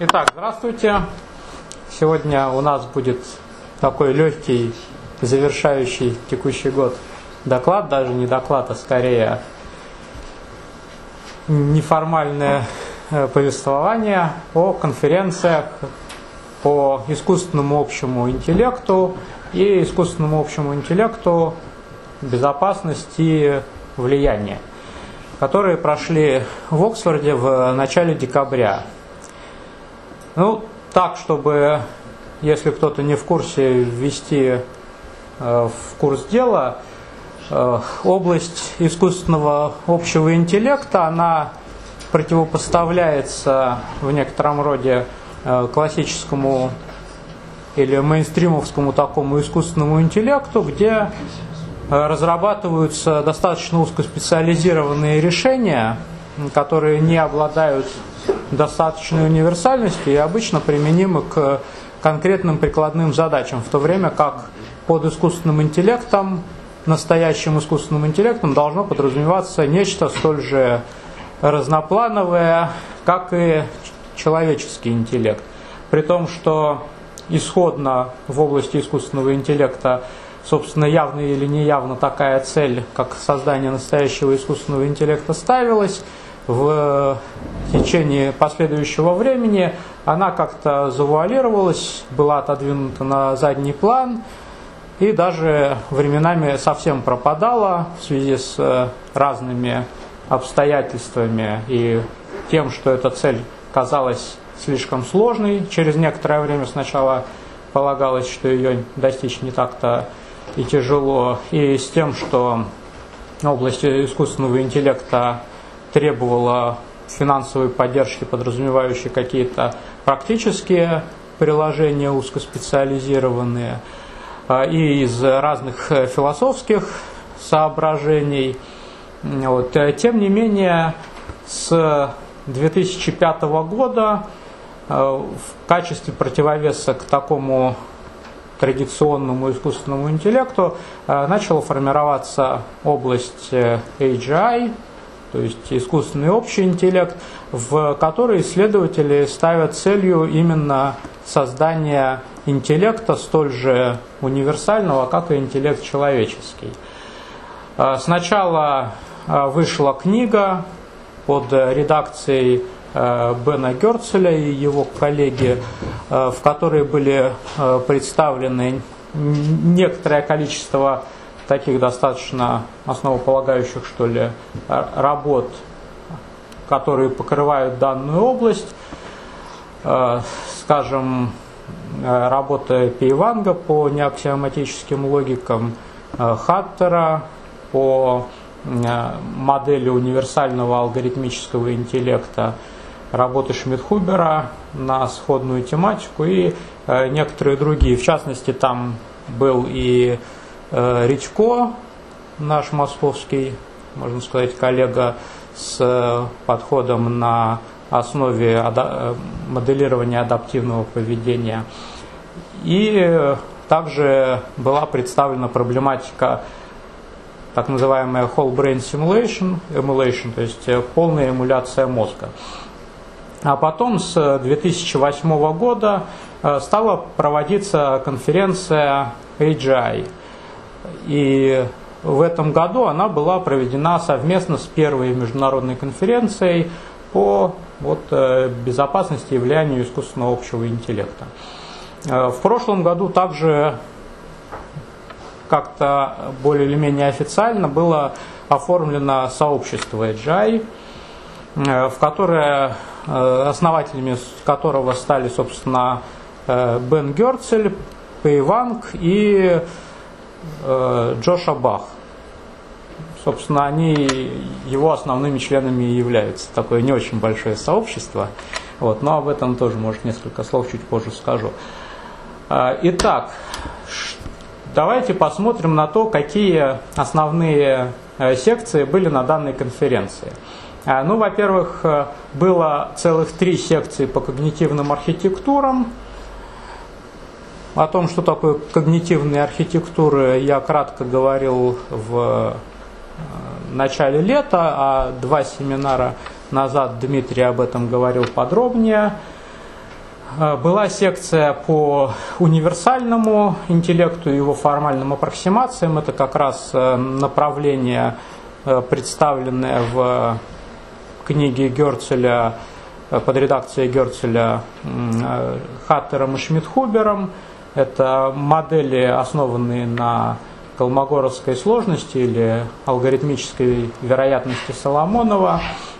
Итак, здравствуйте. Сегодня у нас будет такой легкий, завершающий текущий год доклад, даже не доклад, а скорее неформальное повествование о конференциях по искусственному общему интеллекту и искусственному общему интеллекту, безопасности и влияния, которые прошли в Оксфорде в начале декабря. Ну, так, чтобы, если кто-то не в курсе, ввести в курс дела, область искусственного общего интеллекта, она противопоставляется в некотором роде классическому или мейнстримовскому такому искусственному интеллекту, где разрабатываются достаточно узкоспециализированные решения, которые не обладают достаточной универсальностью и обычно применимы к конкретным прикладным задачам, в то время как под искусственным интеллектом, настоящим искусственным интеллектом, должно подразумеваться нечто столь же разноплановое, как и человеческий интеллект. При том, что исходно в области искусственного интеллекта, собственно, явно или неявно такая цель, как создание настоящего искусственного интеллекта, ставилась, в течение последующего времени она как-то завуалировалась, была отодвинута на задний план и даже временами совсем пропадала в связи с разными обстоятельствами и тем, что эта цель казалась слишком сложной. Через некоторое время сначала полагалось, что ее достичь не так-то и тяжело, и с тем, что область искусственного интеллекта требовала финансовой поддержки, подразумевающей какие-то практические приложения узкоспециализированные, и из разных философских соображений. Вот. Тем не менее, с 2005 года в качестве противовеса к такому традиционному искусственному интеллекту начала формироваться область AGI, то есть искусственный общий интеллект, в который исследователи ставят целью именно создание интеллекта столь же универсального, как и интеллект человеческий. Сначала вышла книга под редакцией Бена Герцеля и его коллеги, в которой были представлены некоторое количество таких достаточно основополагающих, что ли, работ, которые покрывают данную область. Скажем, работа Пейванга по неаксиоматическим логикам, Хаттера по модели универсального алгоритмического интеллекта, работы Шмидхубера на сходную тематику и некоторые другие. В частности, там был и Редько, наш московский, можно сказать, коллега, с подходом на основе моделирования адаптивного поведения. И также была представлена проблематика, так называемая whole brain emulation, то есть полная эмуляция мозга. А потом с 2008 года стала проводиться конференция AGI. И в этом году она была проведена совместно с первой международной конференцией по безопасности и влиянию искусственного общего интеллекта. В прошлом году также как-то более или менее официально было оформлено сообщество AGI, в которое, основателями которого стали, собственно, Бен Герцель, Пейванг и Джоша Бах. Собственно, они его основными членами и являются. Такое не очень большое сообщество. Вот, но об этом тоже, может, несколько слов чуть позже скажу. Итак, давайте посмотрим на то, какие основные секции были на данной конференции. Ну, во-первых, было целых 3 секции по когнитивным архитектурам. О том, что такое когнитивные архитектуры, я кратко говорил в начале лета, а 2 семинара назад Дмитрий об этом говорил подробнее. Была секция по универсальному интеллекту и его формальным аппроксимациям. Это как раз направление, представленное в книге Герцеля под редакцией Герцеля Хаттером и Шмидхубером. Это модели, основанные на колмогоровской сложности или алгоритмической вероятности Соломонова.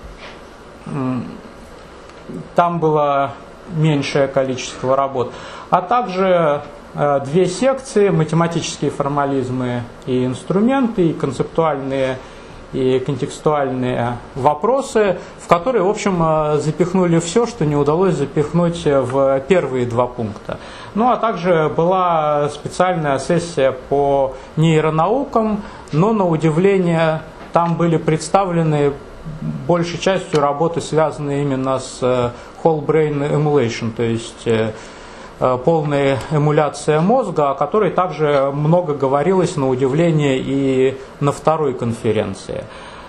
Там было меньшее количество работ. А также две секции: математические формализмы и инструменты, и концептуальные и контекстуальные вопросы, в которые, в общем, запихнули все, что не удалось запихнуть в первые два пункта. Ну, а также была специальная сессия по нейронаукам, но, на удивление, там были представлены большей частью работы, связанные именно с whole brain emulation, то есть полная эмуляция мозга, о которой также много говорилось, на удивление, и на второй конференции.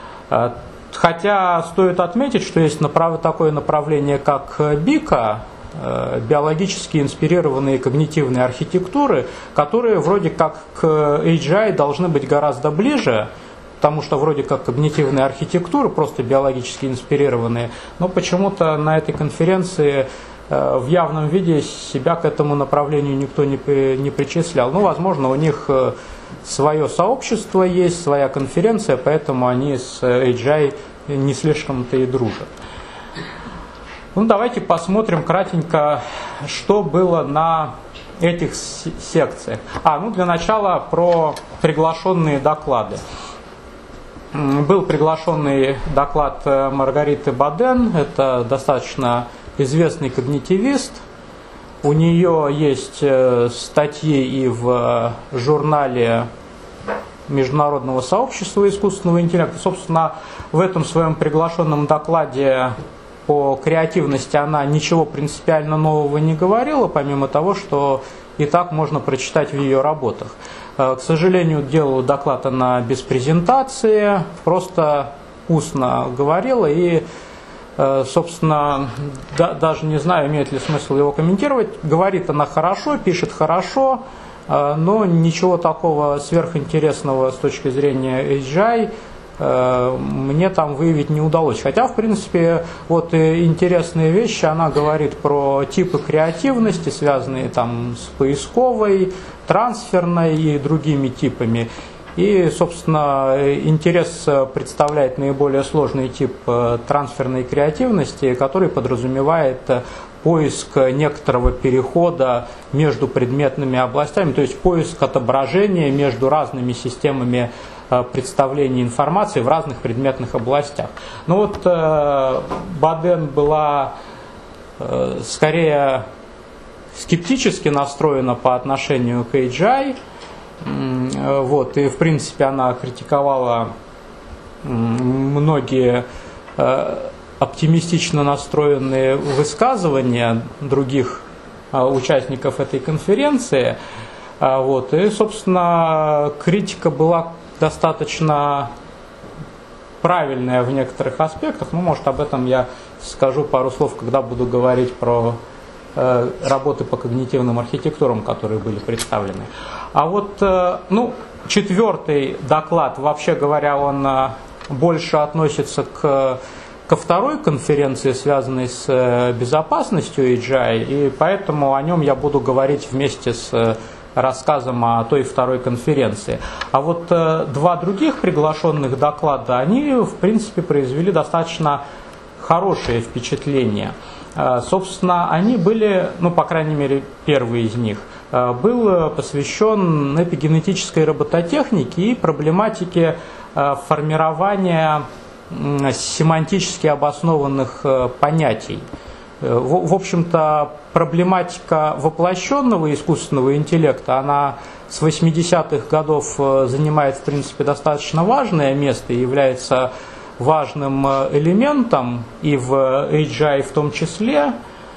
Хотя стоит отметить, что есть такое направление, как БИКа, биологически инспирированные когнитивные архитектуры, которые вроде как к AGI должны быть гораздо ближе, потому что вроде как когнитивные архитектуры, просто биологически инспирированные, но почему-то на этой конференции в явном виде себя к этому направлению никто не причислял. Ну, возможно, у них свое сообщество есть, своя конференция, поэтому они с AGI не слишком-то и дружат. Ну, давайте посмотрим кратенько, что было на этих секциях. Для начала про приглашенные доклады. Был приглашенный доклад Маргариты Баден, это достаточно известный когнитивист. У нее есть статьи и в журнале Международного сообщества искусственного интеллекта. Собственно, в этом своем приглашенном докладе по креативности она ничего принципиально нового не говорила, помимо того, что и так можно прочитать в ее работах. К сожалению, делала доклад она без презентации, просто устно говорила, и, собственно, даже не знаю, имеет ли смысл его комментировать. Говорит она хорошо, пишет хорошо, но ничего такого сверхинтересного с точки зрения AGI мне там выявить не удалось. Хотя, в принципе, вот интересные вещи она говорит про типы креативности, связанные там с поисковой, трансферной и другими типами. И, собственно, интерес представляет наиболее сложный тип трансферной креативности, который подразумевает поиск некоторого перехода между предметными областями, то есть поиск отображения между разными системами представления информации в разных предметных областях. Ну вот Баден была скорее скептически настроена по отношению к AGI. Вот, и в принципе она критиковала многие оптимистично настроенные высказывания других участников этой конференции. Вот, и, собственно, критика была достаточно правильная в некоторых аспектах. Ну, может, об этом я скажу пару слов, когда буду говорить про работы по когнитивным архитектурам, которые были представлены. А вот, четвертый доклад, вообще говоря, он больше относится ко второй конференции, связанной с безопасностью AGI, и поэтому о нем я буду говорить вместе с рассказом о той второй конференции. А вот два других приглашенных доклада, они, в принципе, произвели достаточно хорошее впечатление. Собственно, они были, по крайней мере, первый из них, был посвящен эпигенетической робототехнике и проблематике формирования семантически обоснованных понятий. В общем-то, проблематика воплощенного искусственного интеллекта, она с 80-х годов занимает, в принципе, достаточно важное место и является важным элементом и в AGI в том числе.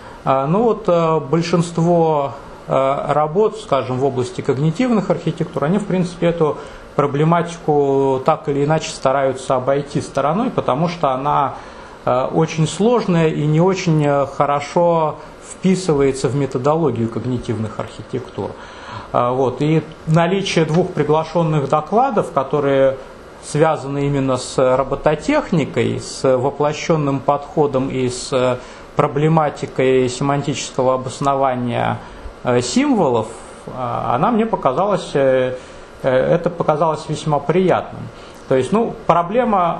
Большинство работ, скажем, в области когнитивных архитектур, они, в принципе, эту проблематику так или иначе стараются обойти стороной, потому что она очень сложная и не очень хорошо вписывается в методологию когнитивных архитектур. Вот. И наличие двух приглашенных докладов, которые связаны именно с робототехникой, с воплощенным подходом и с проблематикой семантического обоснования символов, она мне показалась, это показалось весьма приятным. То есть, проблема,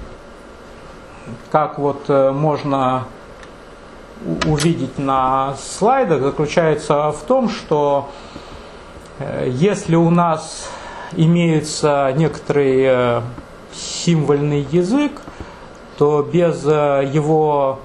как вот можно увидеть на слайдах, заключается в том, что если у нас имеется некоторый символьный язык, то без его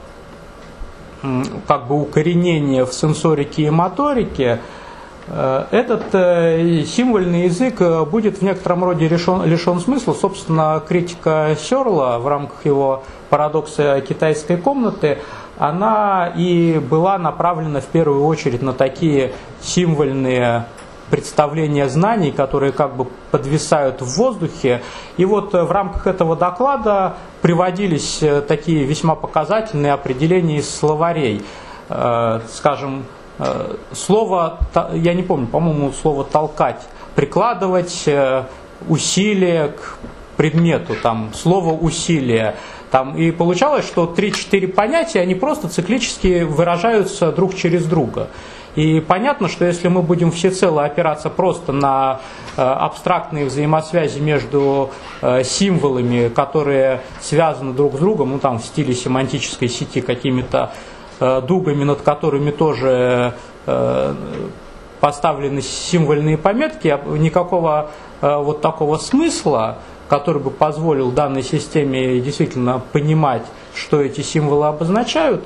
укоренения в сенсорике и моторике этот символьный язык будет в некотором роде лишен смысла. Собственно, критика Сёрла в рамках его парадокса китайской комнаты, она и была направлена в первую очередь на такие символьные представления знаний, которые как бы подвисают в воздухе. И вот в рамках этого доклада приводились такие весьма показательные определения из словарей. Скажем, слово, я не помню, по-моему, слово «толкать», прикладывать усилие к предмету, там, слово «усилие». Там, и получалось, что 3-4 понятия, они просто циклически выражаются друг через друга. И понятно, что если мы будем всецело опираться просто на абстрактные взаимосвязи между символами, которые связаны друг с другом, в стиле семантической сети какими-то дугами, над которыми тоже поставлены символьные пометки, никакого вот такого смысла, который бы позволил данной системе действительно понимать, что эти символы обозначают,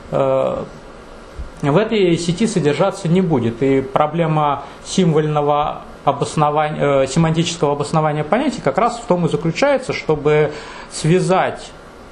в этой сети содержаться не будет. И проблема символьного обоснования, семантического обоснования понятий как раз в том и заключается, чтобы связать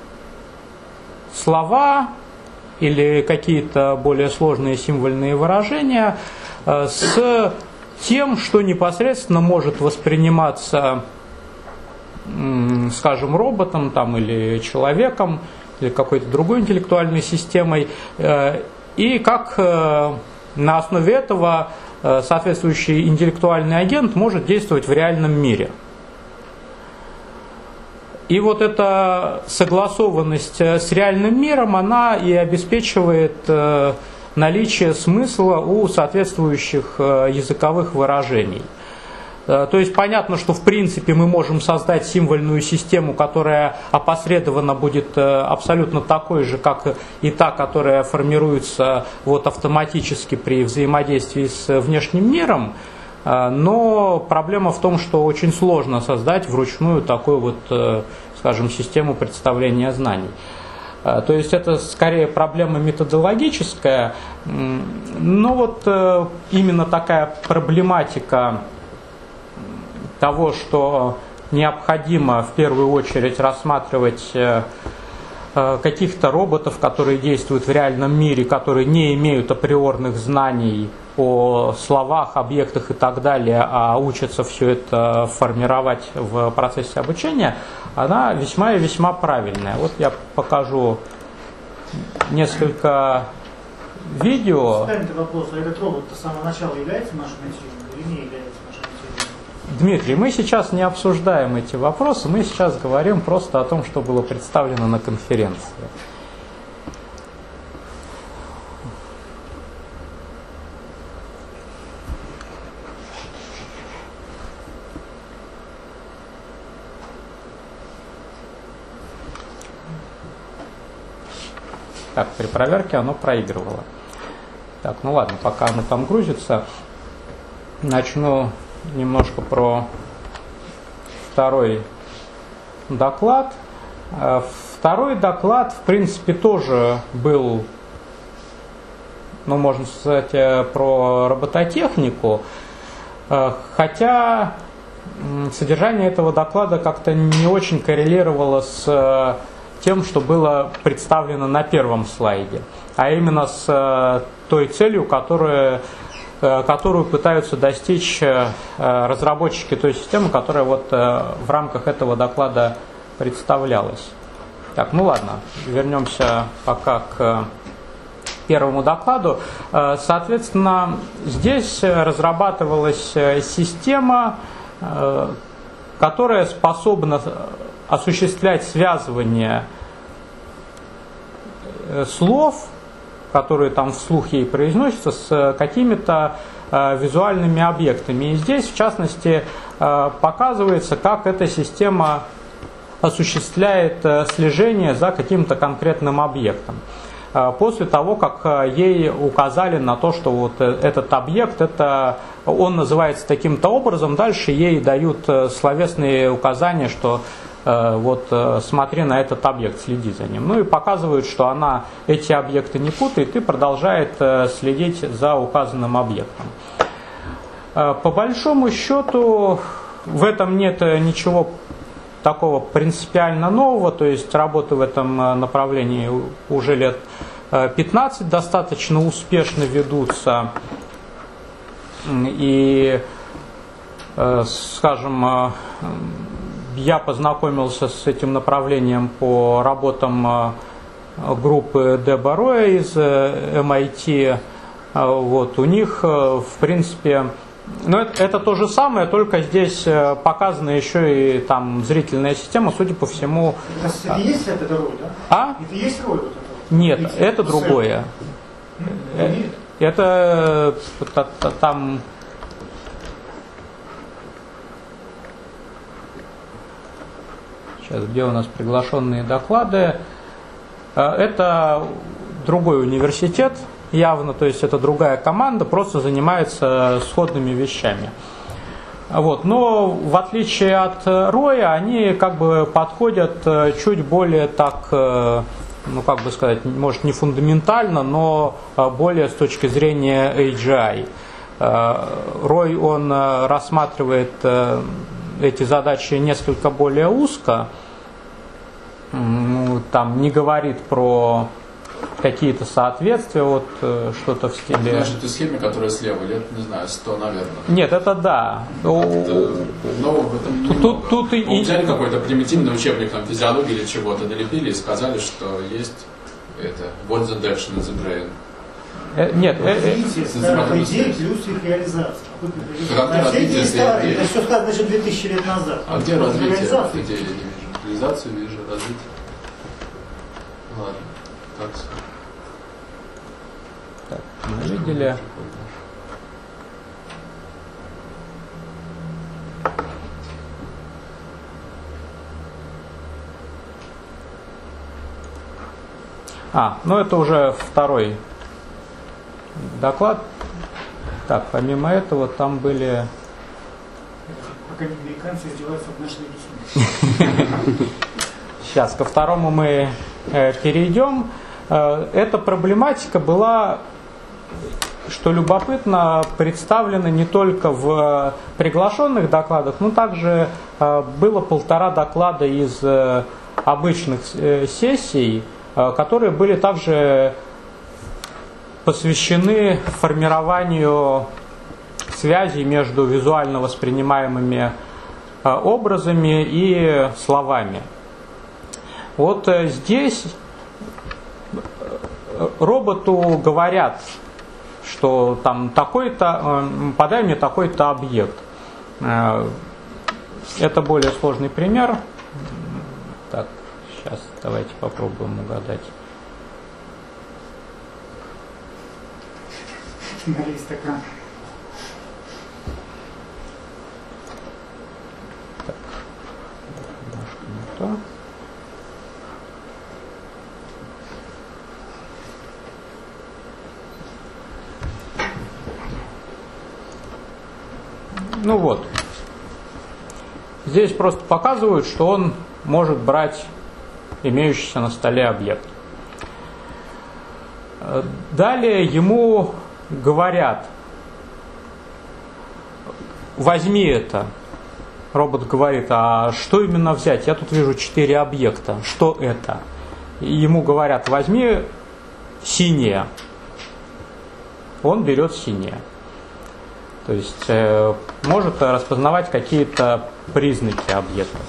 слова или какие-то более сложные символьные выражения с тем, что непосредственно может восприниматься, скажем, роботом или человеком, или какой-то другой интеллектуальной системой, и как на основе этого соответствующий интеллектуальный агент может действовать в реальном мире. И вот эта согласованность с реальным миром, она и обеспечивает наличие смысла у соответствующих языковых выражений. То есть понятно, что в принципе мы можем создать символьную систему, которая опосредованно будет абсолютно такой же, как и та, которая формируется автоматически при взаимодействии с внешним миром. Но проблема в том, что очень сложно создать вручную такую скажем, систему представления знаний. То есть это скорее проблема методологическая, но именно такая проблематика того, что необходимо в первую очередь рассматривать каких-то роботов, которые действуют в реальном мире, которые не имеют априорных знаний о словах, объектах и так далее, а учатся все это формировать в процессе обучения, она весьма и весьма правильная. Вот я покажу несколько видео. Встанет вопрос, а этот робот с самого начала является нашим материалом или не является нашим материалом? Дмитрий, мы сейчас не обсуждаем эти вопросы, мы сейчас говорим просто о том, что было представлено на конференции. Так, при проверке оно проигрывало. Так, ну ладно, пока оно там грузится, начну немножко про второй доклад. Второй доклад, в принципе, тоже был, можно сказать, про робототехнику, хотя содержание этого доклада как-то не очень коррелировало с тем, что было представлено на первом слайде, а именно с той целью, которую пытаются достичь разработчики той системы, которая в рамках этого доклада представлялась. Так, ну ладно, вернемся пока к первому докладу. Соответственно, здесь разрабатывалась система, которая способна осуществлять связывание слов, которые там вслух ей произносятся, с какими-то визуальными объектами. И здесь, в частности, показывается, как эта система осуществляет слежение за каким-то конкретным объектом. После того, как ей указали на то, что вот этот объект, он называется таким-то образом, дальше ей дают словесные указания, что вот смотри на этот объект, следи за ним. Ну и показывают, что она эти объекты не путает и продолжает следить за указанным объектом. По большому счету в этом нет ничего такого принципиально нового, то есть работы в этом направлении уже лет 15 достаточно успешно ведутся. И, скажем, я познакомился с этим направлением по работам группы Деба Роя из MIT. Вот, у них, в принципе, это то же самое, только здесь показана еще и там зрительная система, судя по всему. Это есть это роль, да? А? Это есть роль вот этого? Нет, это другое. Это там. Сейчас, где у нас приглашенные доклады? Это другой университет, явно, то есть это другая команда, просто занимается сходными вещами. Вот. Но в отличие от Роя, они как бы подходят чуть более так, ну как бы сказать, может не фундаментально, но более с точки зрения AGI. Рой, он рассматривает эти задачи несколько более узко, там не говорит про какие-то соответствия, вот что-то в стиле... Значит, в той схеме, которая слева, лет, не знаю, 100, наверное. Нет, это да. Нового в этом немного. Тут и... Взяли какой-то примитивный учебник там, физиологии или чего-то, налепили и сказали, что есть это what's the action in the brain. Нет, идеи плюс их реализация. Это все сказано еще 2000 лет назад. А где развитие идеи? Я не вижу. Реализацию вижу, развитие. Ладно, так. Так, мы видели. Ну это уже второй доклад. Так, помимо этого там были... Пока американцы издеваются над нашей медициной. Сейчас, ко второму мы перейдем. Эта проблематика была, что любопытно, представлена не только в приглашенных докладах, но также было 1,5 доклада из обычных сессий, которые были также посвящены формированию связей между визуально воспринимаемыми образами и словами. Вот здесь роботу говорят, что там такой-то, подай мне такой-то объект. Это более сложный пример. Так, сейчас давайте попробуем угадать. Налей стакан. Так, немножко не то. Ну вот. Здесь просто показывают, что он может брать имеющийся на столе объект. Далее ему говорят: возьми это. Робот говорит: а что именно взять? Я тут вижу 4 объекта. Что это? И ему говорят: возьми синее. Он берет синее. То есть может распознавать какие-то признаки объектов.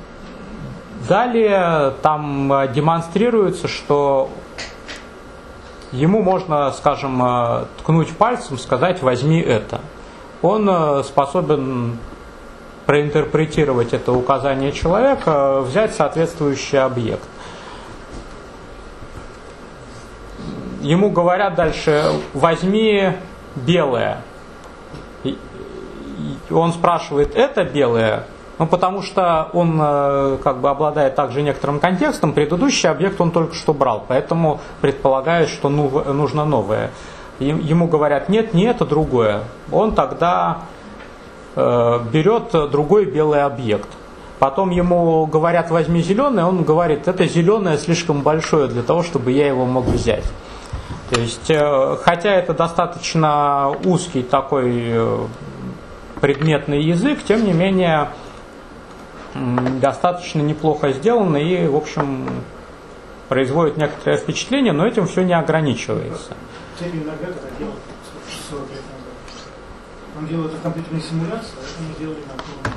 Далее там демонстрируется, что ему можно, скажем, ткнуть пальцем, сказать «возьми это». Он способен проинтерпретировать это указание человека, взять соответствующий объект. Ему говорят дальше «возьми белое». Он спрашивает «это белое?» Ну, потому что он как бы обладает также некоторым контекстом, предыдущий объект он только что брал, поэтому предполагает, что нужно новое. Ему говорят «нет, не это, другое». Он тогда берет другой белый объект. Потом ему говорят «возьми зеленое», он говорит «это зеленое слишком большое для того, чтобы я его мог взять». То есть, хотя это достаточно узкий такой предметный язык, тем не менее достаточно неплохо сделано и, в общем, производит некоторое впечатление, но этим все не ограничивается. Иногда это делают 40 лет назад. Он делает компьютерные симуляции, а это не делали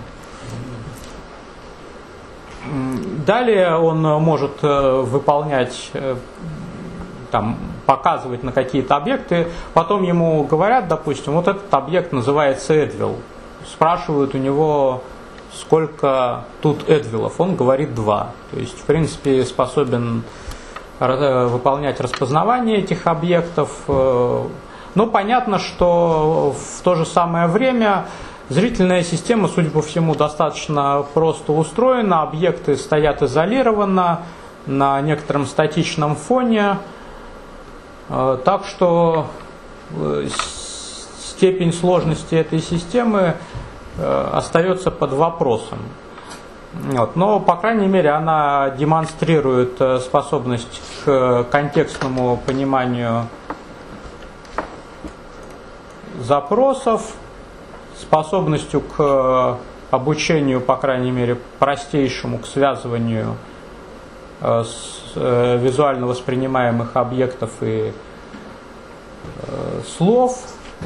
на. Далее он может выполнять, там, показывать на какие-то объекты, потом ему говорят, допустим, вот этот объект называется Эдвилл. Спрашивают у него, сколько тут Эдвиллов, он говорит 2. То есть, в принципе, способен выполнять распознавание этих объектов. Но понятно, что в то же самое время зрительная система, судя по всему, достаточно просто устроена. Объекты стоят изолированно на некотором статичном фоне. Так что степень сложности этой системы остается под вопросом. Вот. Но, по крайней мере, она демонстрирует способность к контекстному пониманию запросов, способностью к обучению, по крайней мере, простейшему, к связыванию визуально воспринимаемых объектов и слов.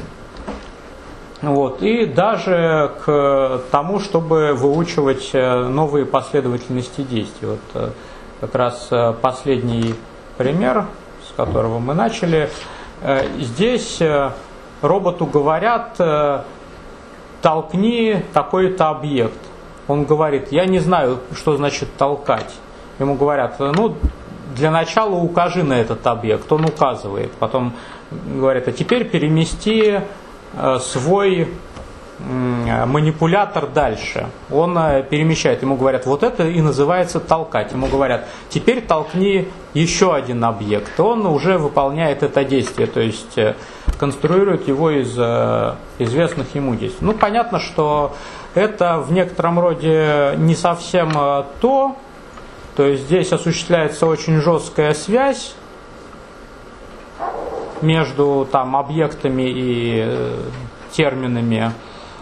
Вот. И даже к тому, чтобы выучивать новые последовательности действий. Вот как раз последний пример, с которого мы начали. Здесь роботу говорят: толкни такой-то объект. Он говорит: я не знаю, что значит толкать. Ему говорят: ну, для начала укажи на этот объект. Он указывает. Потом говорят: а теперь перемести свой манипулятор дальше. Он перемещает. Ему говорят: вот это и называется толкать. Ему говорят: теперь толкни еще один объект. Он уже выполняет это действие, то есть конструирует его из известных ему действий. Ну, понятно, что это в некотором роде не совсем то. То есть здесь осуществляется очень жесткая связь между там объектами и терминами.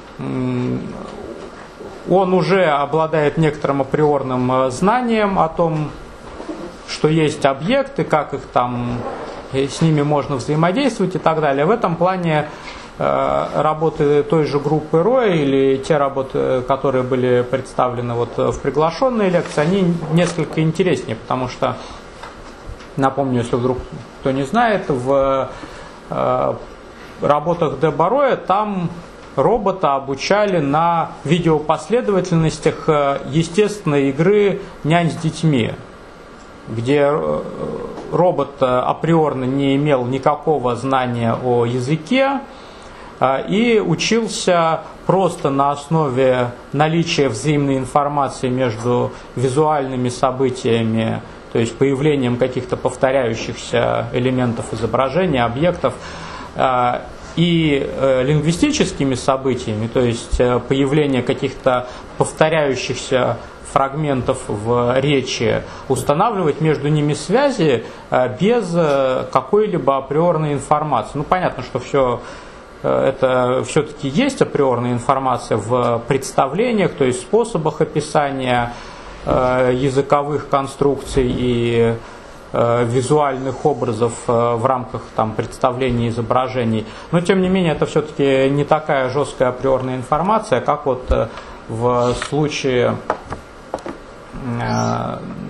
Он уже обладает некоторым априорным знанием о том, что есть объекты, как их там, с ними можно взаимодействовать и так далее. В этом плане работы той же группы Роя или те работы, которые были представлены вот в приглашенной лекции, они несколько интереснее, потому что, напомню, если вдруг кто не знает, в работах де Барроя там робота обучали на видеопоследовательностях естественной игры «Нянь с детьми», где робот априорно не имел никакого знания о языке и учился просто на основе наличия взаимной информации между визуальными событиями, то есть появлением каких-то повторяющихся элементов изображения, объектов, и лингвистическими событиями, то есть появление каких-то повторяющихся фрагментов в речи, устанавливать между ними связи без какой-либо априорной информации. Ну, понятно, что все это все-таки есть априорная информация в представлениях, то есть способах описания языковых конструкций и визуальных образов в рамках там, представления изображений. Но, тем не менее, это все-таки не такая жесткая априорная информация, как вот в случае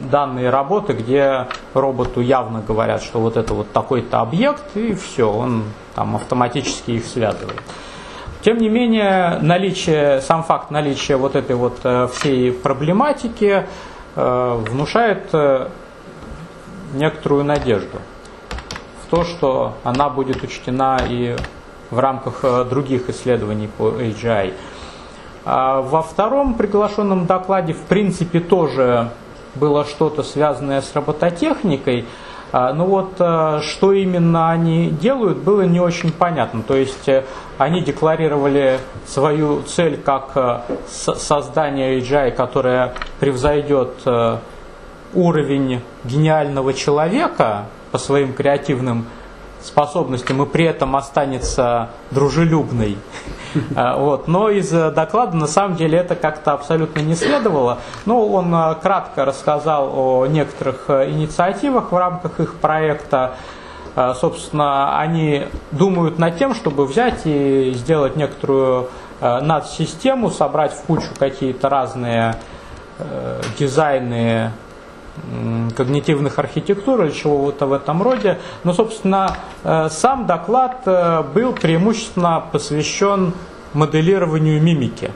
данные работы, где роботу явно говорят, что вот это вот такой-то объект, и все, он там автоматически их связывает. Тем не менее, сам факт наличия вот этой вот всей проблематики внушает некоторую надежду в то, что она будет учтена и в рамках других исследований по AGI. Во втором приглашенном докладе, в принципе, тоже было что-то связанное с робототехникой, но вот что именно они делают, было не очень понятно. То есть они декларировали свою цель как создание AGI, которое превзойдет уровень гениального человека по своим креативным способностям и при этом останется дружелюбной. Вот. Но из доклада на самом деле это как-то абсолютно не следовало. Но он кратко рассказал о некоторых инициативах в рамках их проекта. Собственно, они думают над тем, чтобы взять и сделать некоторую надсистему, собрать в кучу какие-то разные дизайны когнитивных архитектур или чего-то в этом роде. Но, собственно, сам доклад был преимущественно посвящен моделированию мимики.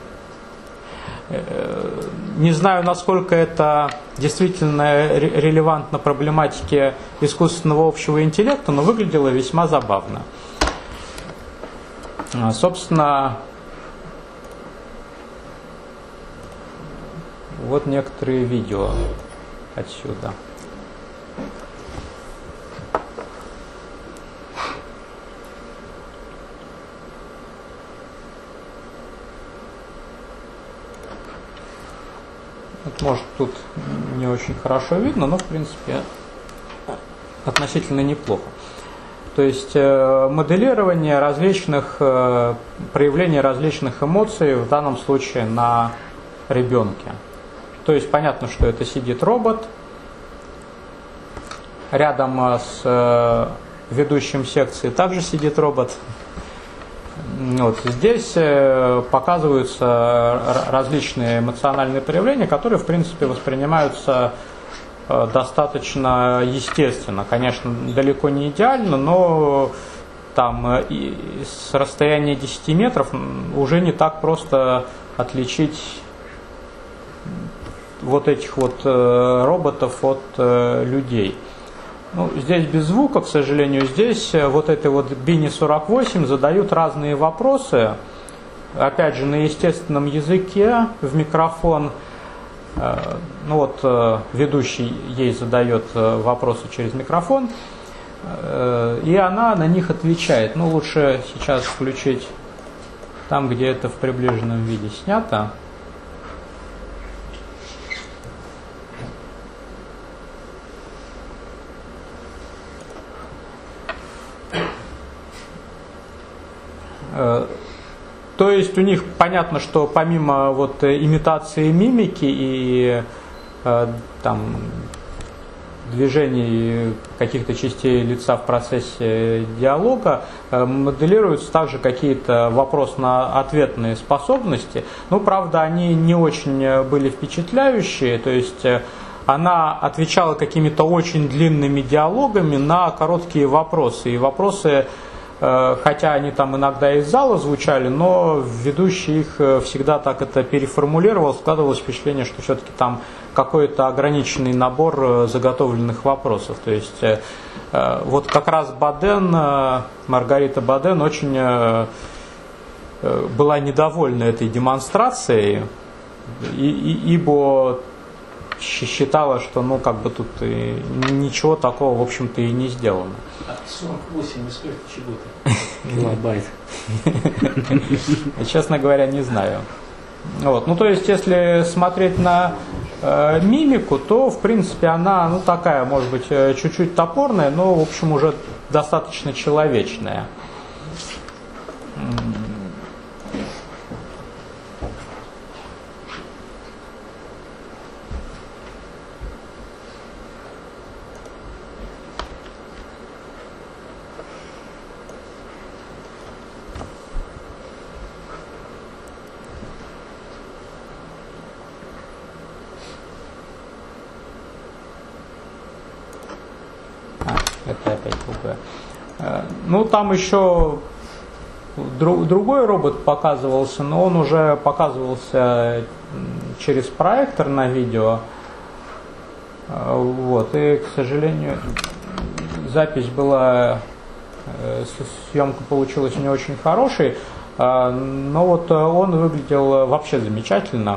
Не знаю, насколько это действительно релевантно проблематике искусственного общего интеллекта, но выглядело весьма забавно. Собственно, вот некоторые видео отсюда. Вот, может, тут не очень хорошо видно, но в принципе относительно неплохо. То есть моделирование различных проявлений различных эмоций, в данном случае на ребенке. То есть понятно, что это сидит робот, рядом с ведущим секции также сидит робот. Вот. Здесь показываются различные эмоциональные проявления, которые, в принципе, воспринимаются достаточно естественно. Конечно, далеко не идеально, но там с расстояния 10 метров уже не так просто отличить вот этих вот роботов от людей. Ну, здесь без звука, к сожалению. Здесь вот этой вот Bini 48 задают разные вопросы. Опять же, на естественном языке, в микрофон. Ну вот, ведущий ей задает вопросы через микрофон. И она на них отвечает. Ну, лучше сейчас включить там, где это в приближенном виде снято. То есть у них понятно, что помимо вот имитации мимики и там движений каких-то частей лица в процессе диалога моделируются также какие-то вопросно-ответные способности. Ну, правда, они не очень были впечатляющие, то есть она отвечала какими-то очень длинными диалогами на короткие вопросы. И вопросы, хотя они там иногда из зала звучали, но ведущий их всегда так это переформулировал, складывалось впечатление, что все-таки там какой-то ограниченный набор заготовленных вопросов. То есть вот как раз Баден, Маргарита Баден очень была недовольна этой демонстрацией, ибо считала, что ну как бы тут ничего такого, в общем-то, и не сделано. 48 не стоит чего-то. Килобайт. Честно говоря, не знаю. Вот. Ну, то есть, если смотреть на мимику, то, в принципе, она, ну, такая, может быть, чуть-чуть топорная, но, в общем, уже достаточно человечная. Это опять другое. Ну, там еще другой робот показывался, но он уже показывался через проектор на видео. Вот, и, к сожалению, запись была, съемка получилась не очень хорошей, но вот он выглядел вообще замечательно.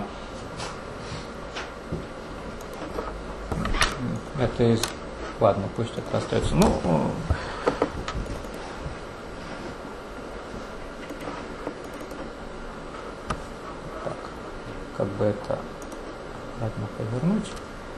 Это ладно, пусть это остается. Ну, так, как бы это ладно повернуть.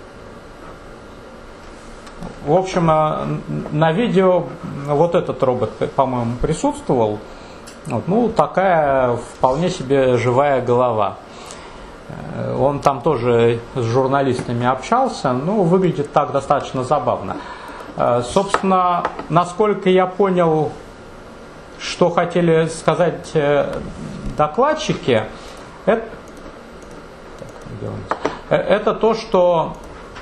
В общем, на видео вот этот робот, по-моему, присутствовал. Вот, ну, такая вполне себе живая голова. Он там тоже с журналистами общался, но выглядит так достаточно забавно. Собственно, насколько я понял, что хотели сказать докладчики, это то, что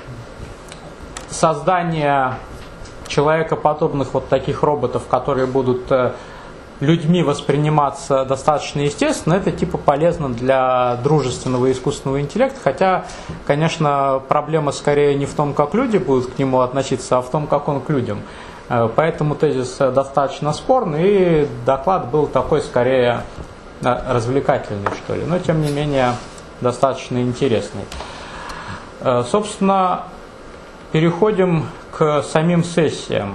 создание человекоподобных вот таких роботов, которые будут людьми восприниматься достаточно естественно, это типа полезно для дружественного искусственного интеллекта, хотя, конечно, проблема скорее не в том, как люди будут к нему относиться, а в том, как он к людям. Поэтому тезис достаточно спорный, и доклад был такой скорее развлекательный, что ли, но тем не менее достаточно интересный. Собственно, переходим к самим сессиям.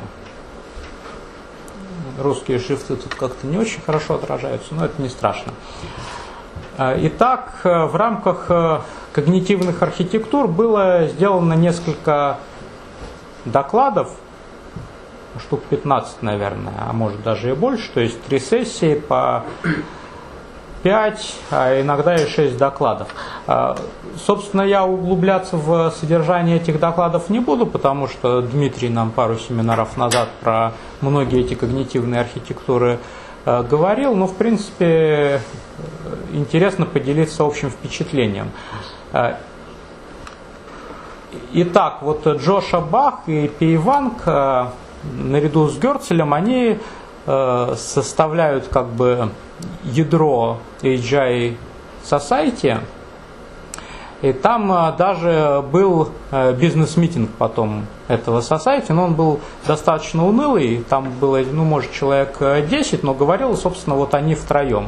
Русские шрифты тут как-то не очень хорошо отражаются, но это не страшно. Итак, в рамках когнитивных архитектур было сделано несколько докладов, штук 15, наверное, а может даже и больше, то есть 3 сессии по 5, а иногда и 6 докладов. Собственно, я углубляться в содержание этих докладов не буду, потому что Дмитрий нам пару семинаров назад про многие эти когнитивные архитектуры говорил, но в принципе интересно поделиться общим впечатлением. Итак, вот Джоша Бах и Пей Ванг наряду с Герцелем, они составляют как бы ядро AGI Society, и там даже был бизнес-митинг потом этого Society, но он был достаточно унылый, там было, ну, может, человек 10, но говорил, собственно, вот они втроем.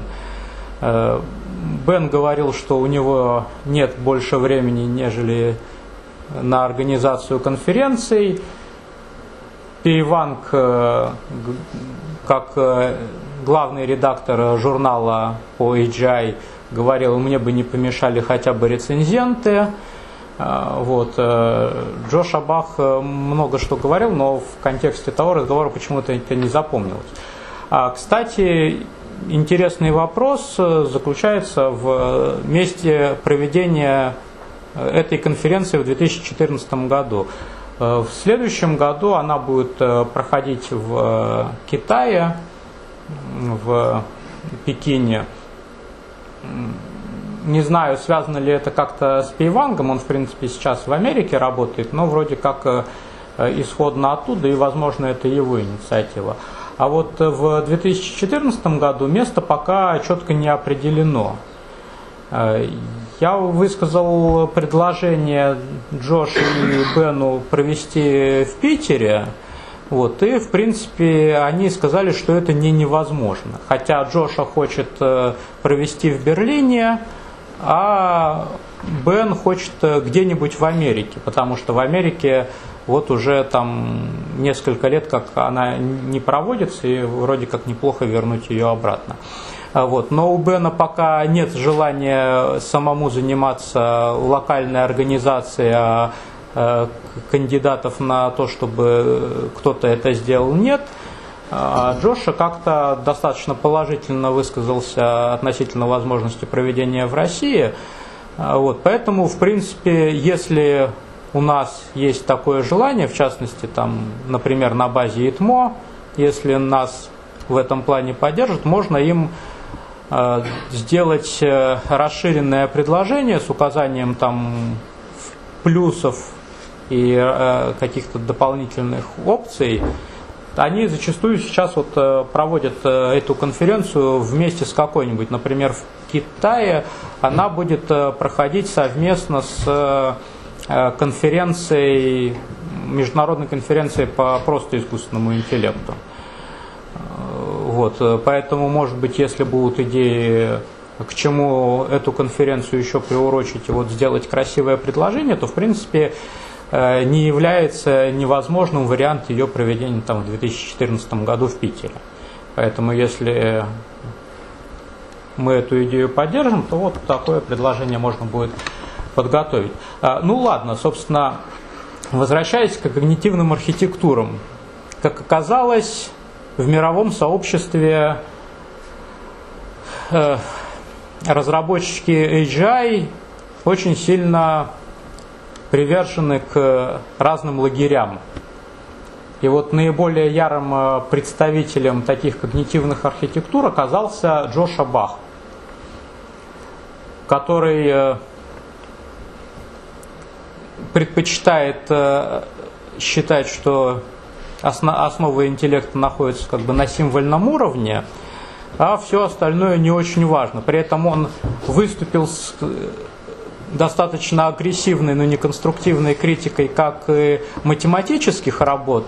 Бен говорил, что у него нет больше времени, нежели на организацию конференций. Пей Ванг, как главный редактор журнала по AGI, говорил, мне бы не помешали хотя бы рецензенты. Вот. Джоша Бах много что говорил, но в контексте того разговора почему-то это не запомнилось. Кстати, интересный вопрос заключается в месте проведения этой конференции в 2014 году. В следующем году она будет проходить в Китае, в Пекине. Не знаю, связано ли это как-то с Пей Вангом, он, в принципе, сейчас в Америке работает, но вроде как исходно оттуда, и, возможно, это его инициатива. А вот в 2014 году место пока четко не определено. Я высказал предложение Джошу и Бену провести в Питере, вот, и, в принципе, они сказали, что это невозможно. Хотя Джоша хочет провести в Берлине, а Бен хочет где-нибудь в Америке, потому что в Америке вот уже там несколько лет, как она не проводится, и вроде как неплохо вернуть ее обратно. Вот. Но у Бена пока нет желания самому заниматься локальной организацией, кандидатов на то, чтобы кто-то это сделал, нет. Джоша как-то достаточно положительно высказался относительно возможности проведения в России. Вот. Поэтому, в принципе, если у нас есть такое желание, в частности, там, например, на базе ИТМО, если нас в этом плане поддержат, можно им сделать расширенное предложение с указанием там плюсов и каких-то дополнительных опций, они зачастую сейчас вот проводят эту конференцию вместе с какой-нибудь, например, в Китае она будет проходить совместно с конференцией, международной конференцией по просто искусственному интеллекту. Вот, поэтому, может быть, если будут идеи, к чему эту конференцию еще приурочить и вот сделать красивое предложение, то, в принципе, не является невозможным вариант ее проведения там, в 2014 году в Питере. Поэтому, если мы эту идею поддержим, то вот такое предложение можно будет подготовить. Ну ладно, собственно, возвращаясь к когнитивным архитектурам. Как оказалось, в мировом сообществе разработчики AGI очень сильно привержены к разным лагерям. И вот наиболее ярым представителем таких когнитивных архитектур оказался Джоша Бах, который предпочитает считать, что основа интеллекта находится как бы на символьном уровне, а все остальное не очень важно. При этом он выступил с достаточно агрессивной, но не конструктивной критикой как и математических работ,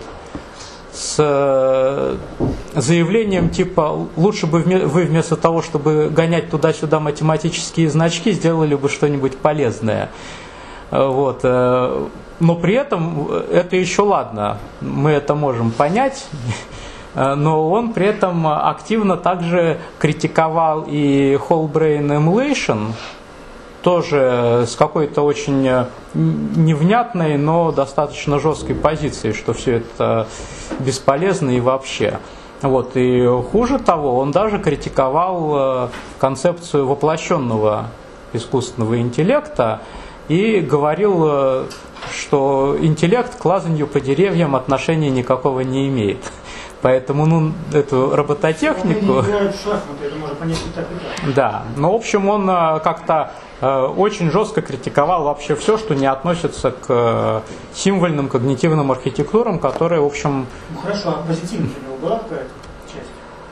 с заявлением типа «лучше бы вы вместо того, чтобы гонять туда-сюда математические значки, сделали бы что-нибудь полезное». Вот. Но при этом это еще ладно, мы это можем понять, но он при этом активно также критиковал и Whole Brain Emulation, тоже с какой-то очень невнятной, но достаточно жесткой позицией, что все это бесполезно и вообще. Вот. И хуже того, он даже критиковал концепцию воплощенного искусственного интеллекта и говорил, что интеллект к лазанью по деревьям отношения никакого не имеет. Поэтому эту робототехнику... Он играет в шахматы, это можно понять и так, и так. Да, но в общем он как-то очень жестко критиковал вообще все, что не относится к символьным когнитивным архитектурам, которые, в общем... Ну хорошо, а позитивная у него была какая-то часть?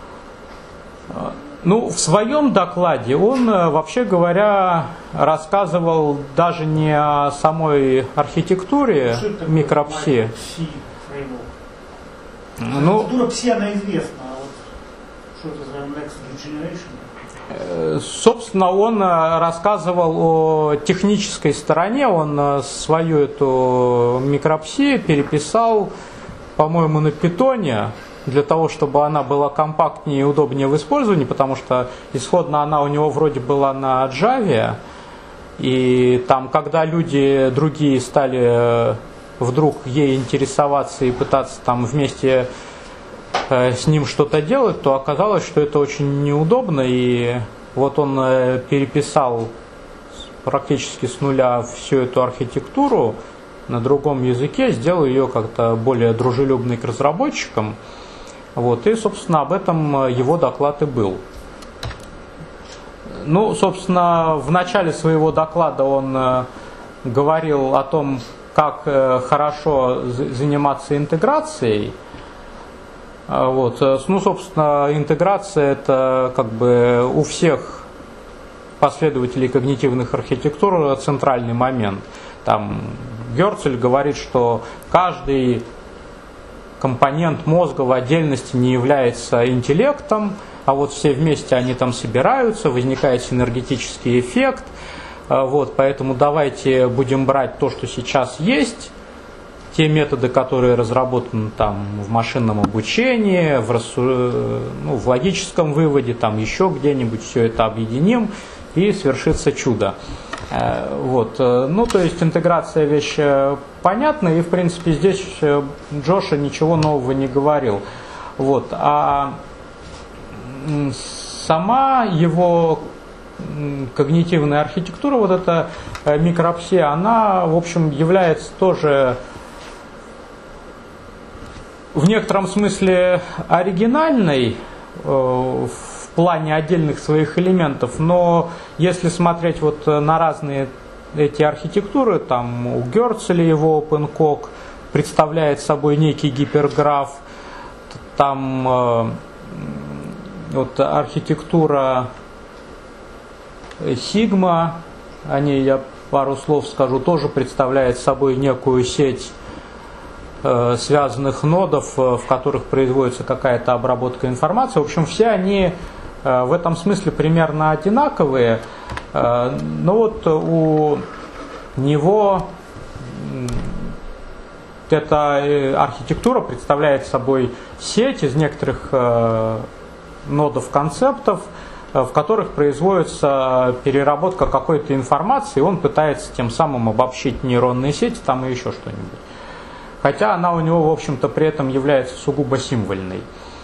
Ну, в своем докладе он, вообще говоря, рассказывал даже не о самой архитектуре микропси. Архитектура пси, она известна, а вот что это за Next Generation? Собственно, он рассказывал о технической стороне, он свою эту микропси переписал, по-моему, на питоне, для того, чтобы она была компактнее и удобнее в использовании, потому что исходно она у него вроде была на Java, и там, когда люди другие стали вдруг ей интересоваться и пытаться там вместе с ним что-то делать, то оказалось, что это очень неудобно, и вот он переписал практически с нуля всю эту архитектуру на другом языке, сделал ее как-то более дружелюбной к разработчикам. Вот, и, собственно, об этом его доклад и был. Ну, собственно, в начале своего доклада он говорил о том, как хорошо заниматься интеграцией. Вот. Ну, собственно, интеграция – это как бы у всех последователей когнитивных архитектур центральный момент. Там Герцель говорит, что каждый компонент мозга в отдельности не является интеллектом, а вот все вместе они там собираются, возникает синергетический эффект. Вот, поэтому давайте будем брать то, что сейчас есть, те методы, которые разработаны там в машинном обучении, в логическом выводе, там еще где-нибудь, все это объединим, и свершится чудо. Вот. Ну, то есть интеграция вещь понятна, и в принципе здесь Джоша ничего нового не говорил. Вот. А сама его когнитивная архитектура, вот эта микропси, она, в общем, является тоже в некотором смысле оригинальной в плане отдельных своих элементов, но если смотреть вот на разные эти архитектуры, там у Герцеля его OpenCog представляет собой некий гиперграф, там вот архитектура Sigma, о ней я пару слов скажу, тоже представляет собой некую сеть связанных нодов, в которых производится какая-то обработка информации. В общем, все они в этом смысле примерно одинаковые, но вот у него эта архитектура представляет собой сеть из некоторых нодов концептов, в которых производится переработка какой-то информации, и он пытается тем самым обобщить нейронные сети там и еще что-нибудь. Хотя она у него, в общем-то, при этом является сугубо символьной.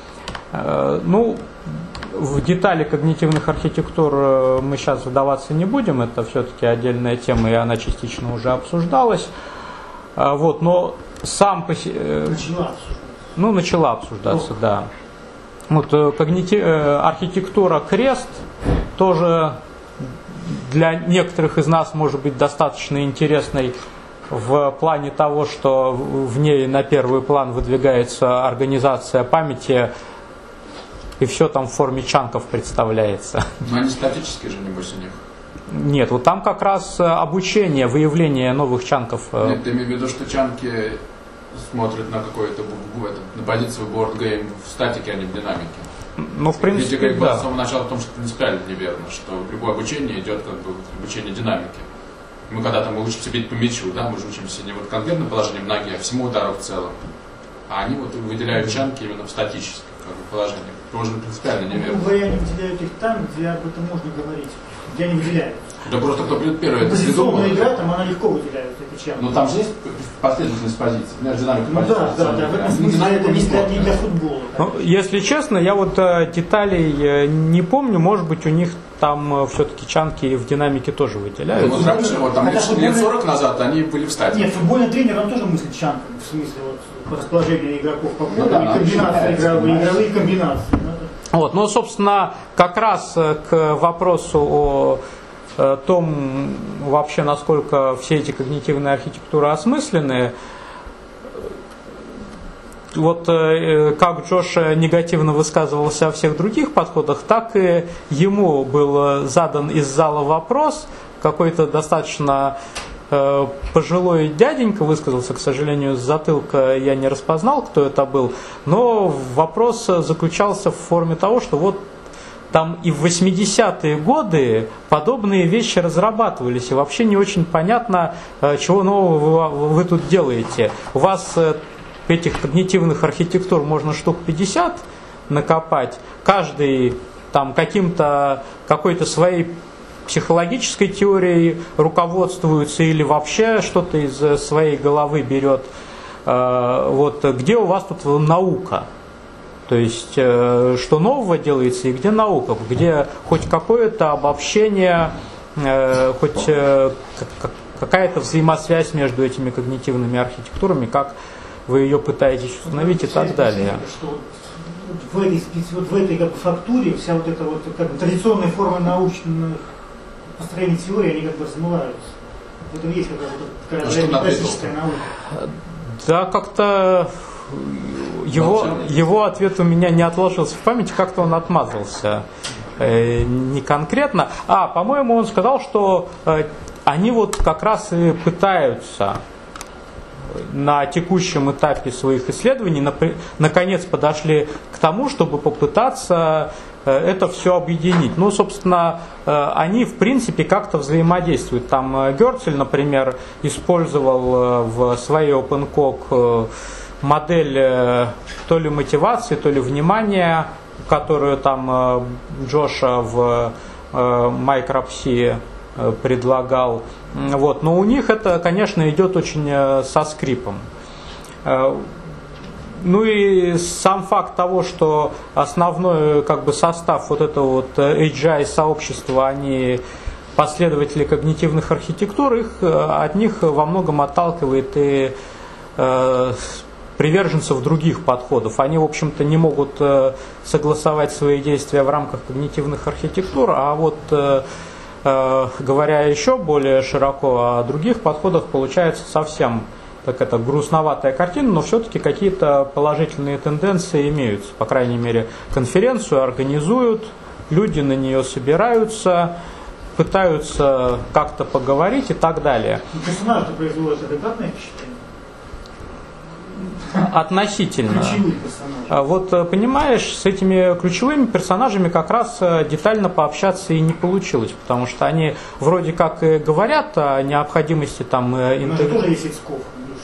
Ну, в детали когнитивных архитектур мы сейчас вдаваться не будем, это все-таки отдельная тема, и она частично уже обсуждалась. Вот, но сам по себе... начала обсуждаться, да. Вот архитектура крест тоже для некоторых из нас может быть достаточно интересной в плане того, что в ней на первый план выдвигается организация памяти, и все там в форме чанков представляется. Но они статические же, небось, у них. Нет, вот там как раз обучение, выявление новых чанков. Нет, ты имеешь в виду, что чанки смотрят на какой-то на позицию board game в статике, а не в динамике. Ну, в принципе, ведь, как бы, да. с самого начала в том, что принципиально неверно, что любое обучение идет как бы обучение динамики. Мы когда там учимся бить по мячу, да, мы же учимся не вот конкретно положением ноги, а всему удару в целом. А они вот выделяют чанки именно в статических как бы, положениях. Тоже принципиально неверно. Они выделяют их там, где об этом можно говорить, где они выделяют. Да просто кто придет первый, это позиционная игра, там она легко выделяет эти чанки. Но там же есть последовательность позиций, динамика позиций. Да, в этом смысле это не для футбола. Ну, если честно, я вот деталей не помню, может быть, у них там все-таки чанки в динамике тоже выделяют. Ну, раньше, вот там лет 40 назад они были в статике. Нет, футбольный тренер, он тоже мыслит чанками, в смысле вот расположение игроков по полю, комбинации, игровые комбинации. Вот, ну, собственно, как раз к вопросу о том, вообще, насколько все эти когнитивные архитектуры осмысленны, вот как Джош негативно высказывался о всех других подходах, так и ему был задан из зала вопрос, какой-то достаточно пожилой дяденька высказался, к сожалению, с затылка я не распознал, кто это был, но вопрос заключался в форме того, что вот там и в 80-е годы подобные вещи разрабатывались, и вообще не очень понятно, чего нового вы тут делаете. У вас этих когнитивных архитектур можно штук 50 накопать, каждый там какой-то своей психологической теорией руководствуется или вообще что-то из своей головы берет. Вот, где у вас тут наука? То есть, что нового делается и где наука, где хоть какое-то обобщение, хоть какая-то взаимосвязь между этими когнитивными архитектурами, как вы ее пытаетесь установить и так далее. В этой как бы, фактуре вся вот эта вот как бы, традиционная форма научных построения теории, они как бы размываются. В этом есть какая-то классическая наука. Да, как-то его ответ у меня не отложился в памяти, как-то он отмазался. Не конкретно. По-моему, он сказал, что они вот как раз и пытаются на текущем этапе своих исследований, наконец подошли к тому, чтобы попытаться это все объединить. Ну, собственно, они, в принципе, как-то взаимодействуют. Там Герцель, например, использовал в своей OpenCog модель то ли мотивации, то ли внимания, которую там Джоша в MicroPsy предлагал. Вот. Но у них это, конечно, идет очень со скрипом. Ну и сам факт того, что основной как бы, состав вот этого вот AGI-сообщества, они последователи когнитивных архитектур, от них во многом отталкивает и приверженцев других подходов. Они, в общем-то, не могут согласовать свои действия в рамках когнитивных архитектур, а вот говоря еще более широко о других подходах, получается совсем так это грустноватая картина, но все-таки какие-то положительные тенденции имеются. По крайней мере, конференцию организуют, люди на нее собираются, пытаются как-то поговорить и так далее. Персонажи производят адекватное впечатление? Относительно. Ключевые персонажи. Вот понимаешь, с этими ключевыми персонажами как раз детально пообщаться и не получилось, потому что они вроде как и говорят о необходимости там тоже есть Ицков,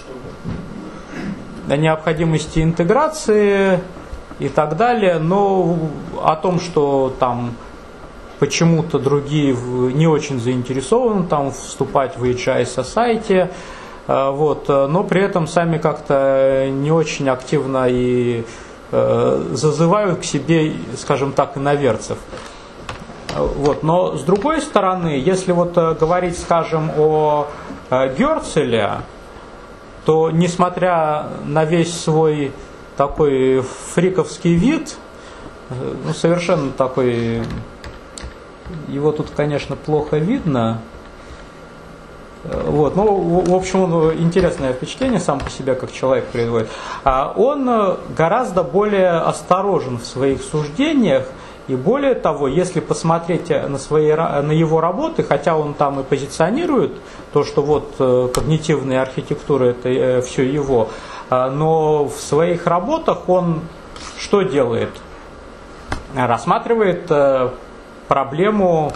о необходимости интеграции и так далее, но о том, что там почему-то другие не очень заинтересованы там вступать в HI Society, вот, но при этом сами как-то не очень активно и зазывают к себе, скажем так, иноверцев. Вот, но с другой стороны, если вот говорить, скажем, о Герцеле, то несмотря на весь свой такой фриковский вид, ну, совершенно такой, его тут, конечно, плохо видно. Вот, ну, в общем, он интересное впечатление сам по себе, как человек производит. Он гораздо более осторожен в своих суждениях, и более того, если посмотреть на его работы, хотя он там и позиционирует то, что вот когнитивная архитектура это все его, но в своих работах он что делает? Рассматривает проблему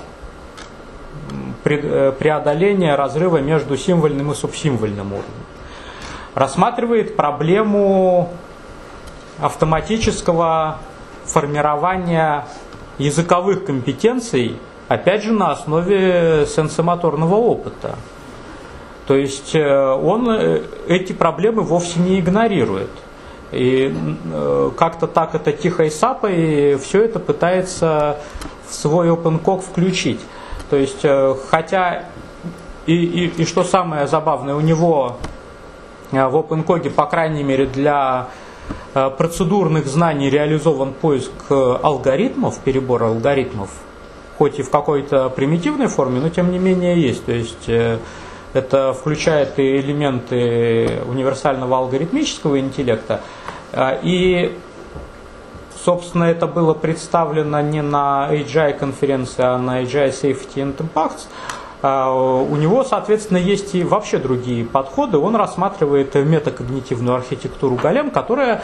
преодоления разрыва между символьным и субсимвольным уровнем. Рассматривает проблему автоматического формирования языковых компетенций, опять же, на основе сенсомоторного опыта. То есть он эти проблемы вовсе не игнорирует. И как-то так это тихой сапой все это пытается в свой OpenCog включить. То есть, хотя, и что самое забавное, у него в OpenCog, по крайней мере, для процедурных знаний реализован поиск алгоритмов, перебор алгоритмов, хоть и в какой-то примитивной форме, но тем не менее есть. То есть, это включает и элементы универсального алгоритмического интеллекта. И собственно, это было представлено не на AGI конференции, а на AGI Safety and Impacts. У него, соответственно, есть и вообще другие подходы. Он рассматривает метакогнитивную архитектуру Голем, которая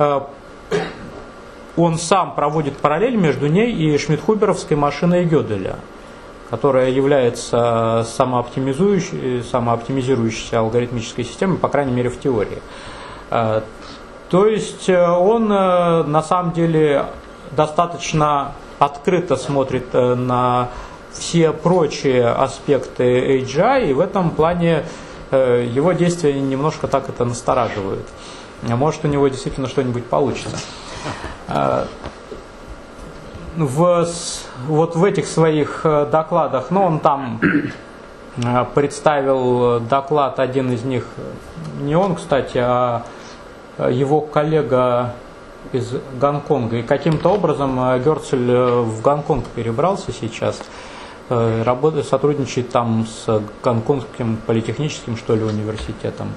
он сам проводит параллель между ней и шмидхуберовской машиной Гёделя, которая является самооптимизирующейся алгоритмической системой, по крайней мере, в теории. То есть он на самом деле достаточно открыто смотрит на все прочие аспекты AGI, и в этом плане его действия немножко так это настораживают. Может, у него действительно что-нибудь получится. Вот в этих своих докладах, ну, он там представил доклад, один из них, не он, кстати, а его коллега из Гонконга. И каким-то образом Герцель в Гонконг перебрался сейчас, сотрудничает там с Гонконгским политехническим, что ли, университетом.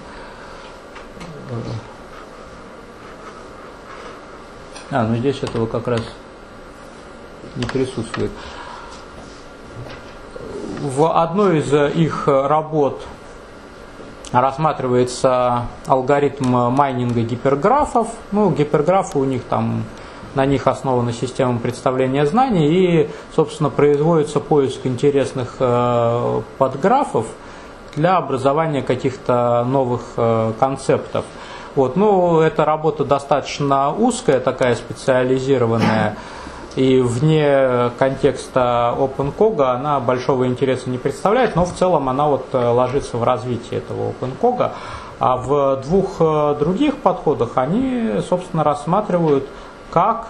Ну здесь этого как раз не присутствует. В одной из их работ рассматривается алгоритм майнинга гиперграфов. Ну, гиперграфы у них там, на них основана система представления знаний, и, собственно, производится поиск интересных подграфов для образования каких-то новых концептов. Вот. Ну, эта работа достаточно узкая, такая специализированная, и вне контекста OpenCog она большого интереса не представляет, но в целом она вот ложится в развитие этого OpenCog. А в двух других подходах они, собственно, рассматривают, как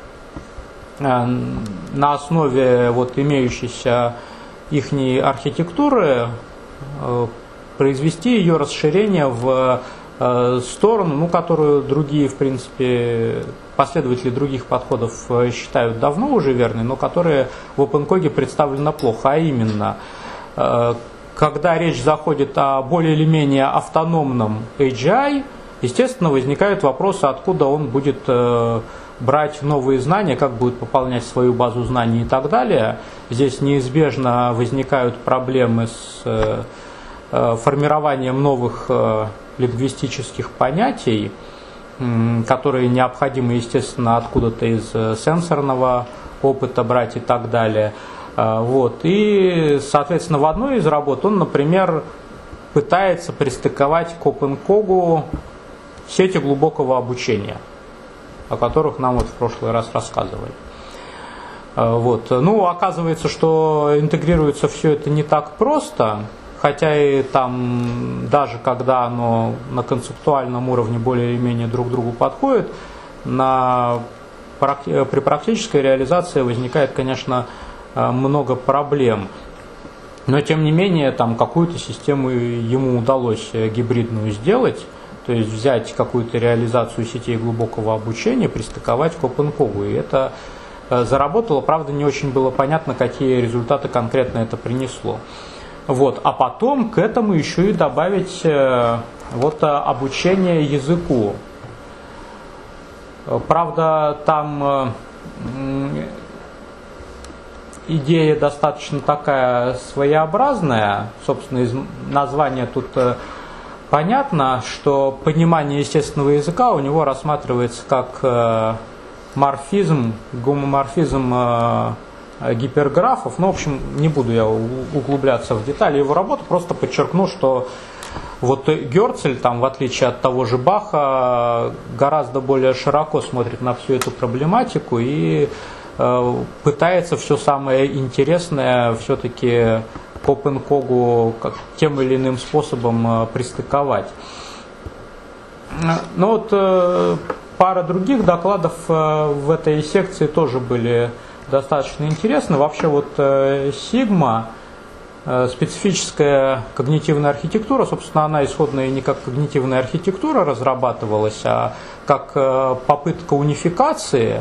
на основе вот имеющейся ихней архитектуры произвести ее расширение в сторону, ну, которую другие, в принципе, последователи других подходов считают давно уже верной, но которые в OpenCog представлена плохо, а именно когда речь заходит о более или менее автономном AGI, естественно, возникают вопросы, откуда он будет брать новые знания, как будет пополнять свою базу знаний и так далее. Здесь неизбежно возникают проблемы с формированием новых лингвистических понятий, которые необходимо, естественно, откуда-то из сенсорного опыта брать и так далее. Вот. И, соответственно, в одной из работ он, например, пытается пристыковать к OpenCog сети глубокого обучения, о которых нам вот в прошлый раз рассказывали. Вот. Ну, оказывается, что интегрируется все это не так просто, хотя и там, даже когда оно на концептуальном уровне более или менее друг к другу подходит, при практической реализации возникает, конечно, много проблем. Но, тем не менее, там какую-то систему ему удалось гибридную сделать, то есть взять какую-то реализацию сетей глубокого обучения, пристыковать к OpenCog. И это заработало, правда, не очень было понятно, какие результаты конкретно это принесло. Вот. А потом к этому еще и добавить вот обучение языку. Правда, там идея достаточно такая своеобразная. Собственно, из названия тут понятно, что понимание естественного языка у него рассматривается как морфизм, гомоморфизм гиперграфов. Ну, в общем, не буду я углубляться в детали его работы, просто подчеркну, что вот Герцель, там, в отличие от того же Баха, гораздо более широко смотрит на всю эту проблематику и пытается все самое интересное все-таки к OpenCog тем или иным способом пристыковать. Но вот пара других докладов в этой секции тоже были достаточно интересны. Вообще вот Sigma, специфическая когнитивная архитектура, собственно, она исходно и не как когнитивная архитектура разрабатывалась, а как попытка унификации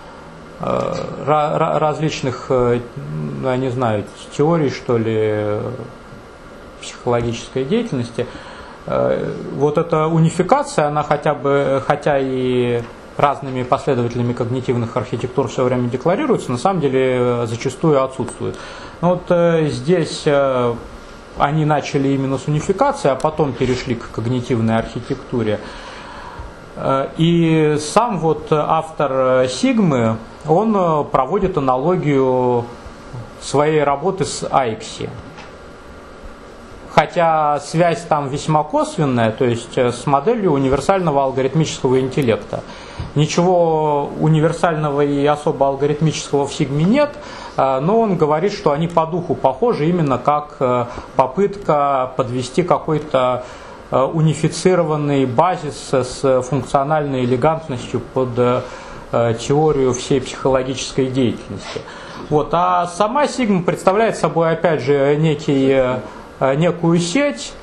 различных, я не знаю, теорий, что ли, психологической деятельности. Вот эта унификация, она хотя и разными последователями когнитивных архитектур все время декларируется, на самом деле зачастую отсутствует. Но вот здесь они начали именно с унификации, а потом перешли к когнитивной архитектуре. И сам вот автор Сигмы, он проводит аналогию своей работы с Айкси. Хотя связь там весьма косвенная, то есть с моделью универсального алгоритмического интеллекта. Ничего универсального и особо алгоритмического в Сигме нет, но он говорит, что они по духу похожи именно как попытка подвести какой-то унифицированный базис с функциональной элегантностью под теорию всей психологической деятельности. Вот. А сама Sigma представляет собой, опять же, некую сеть,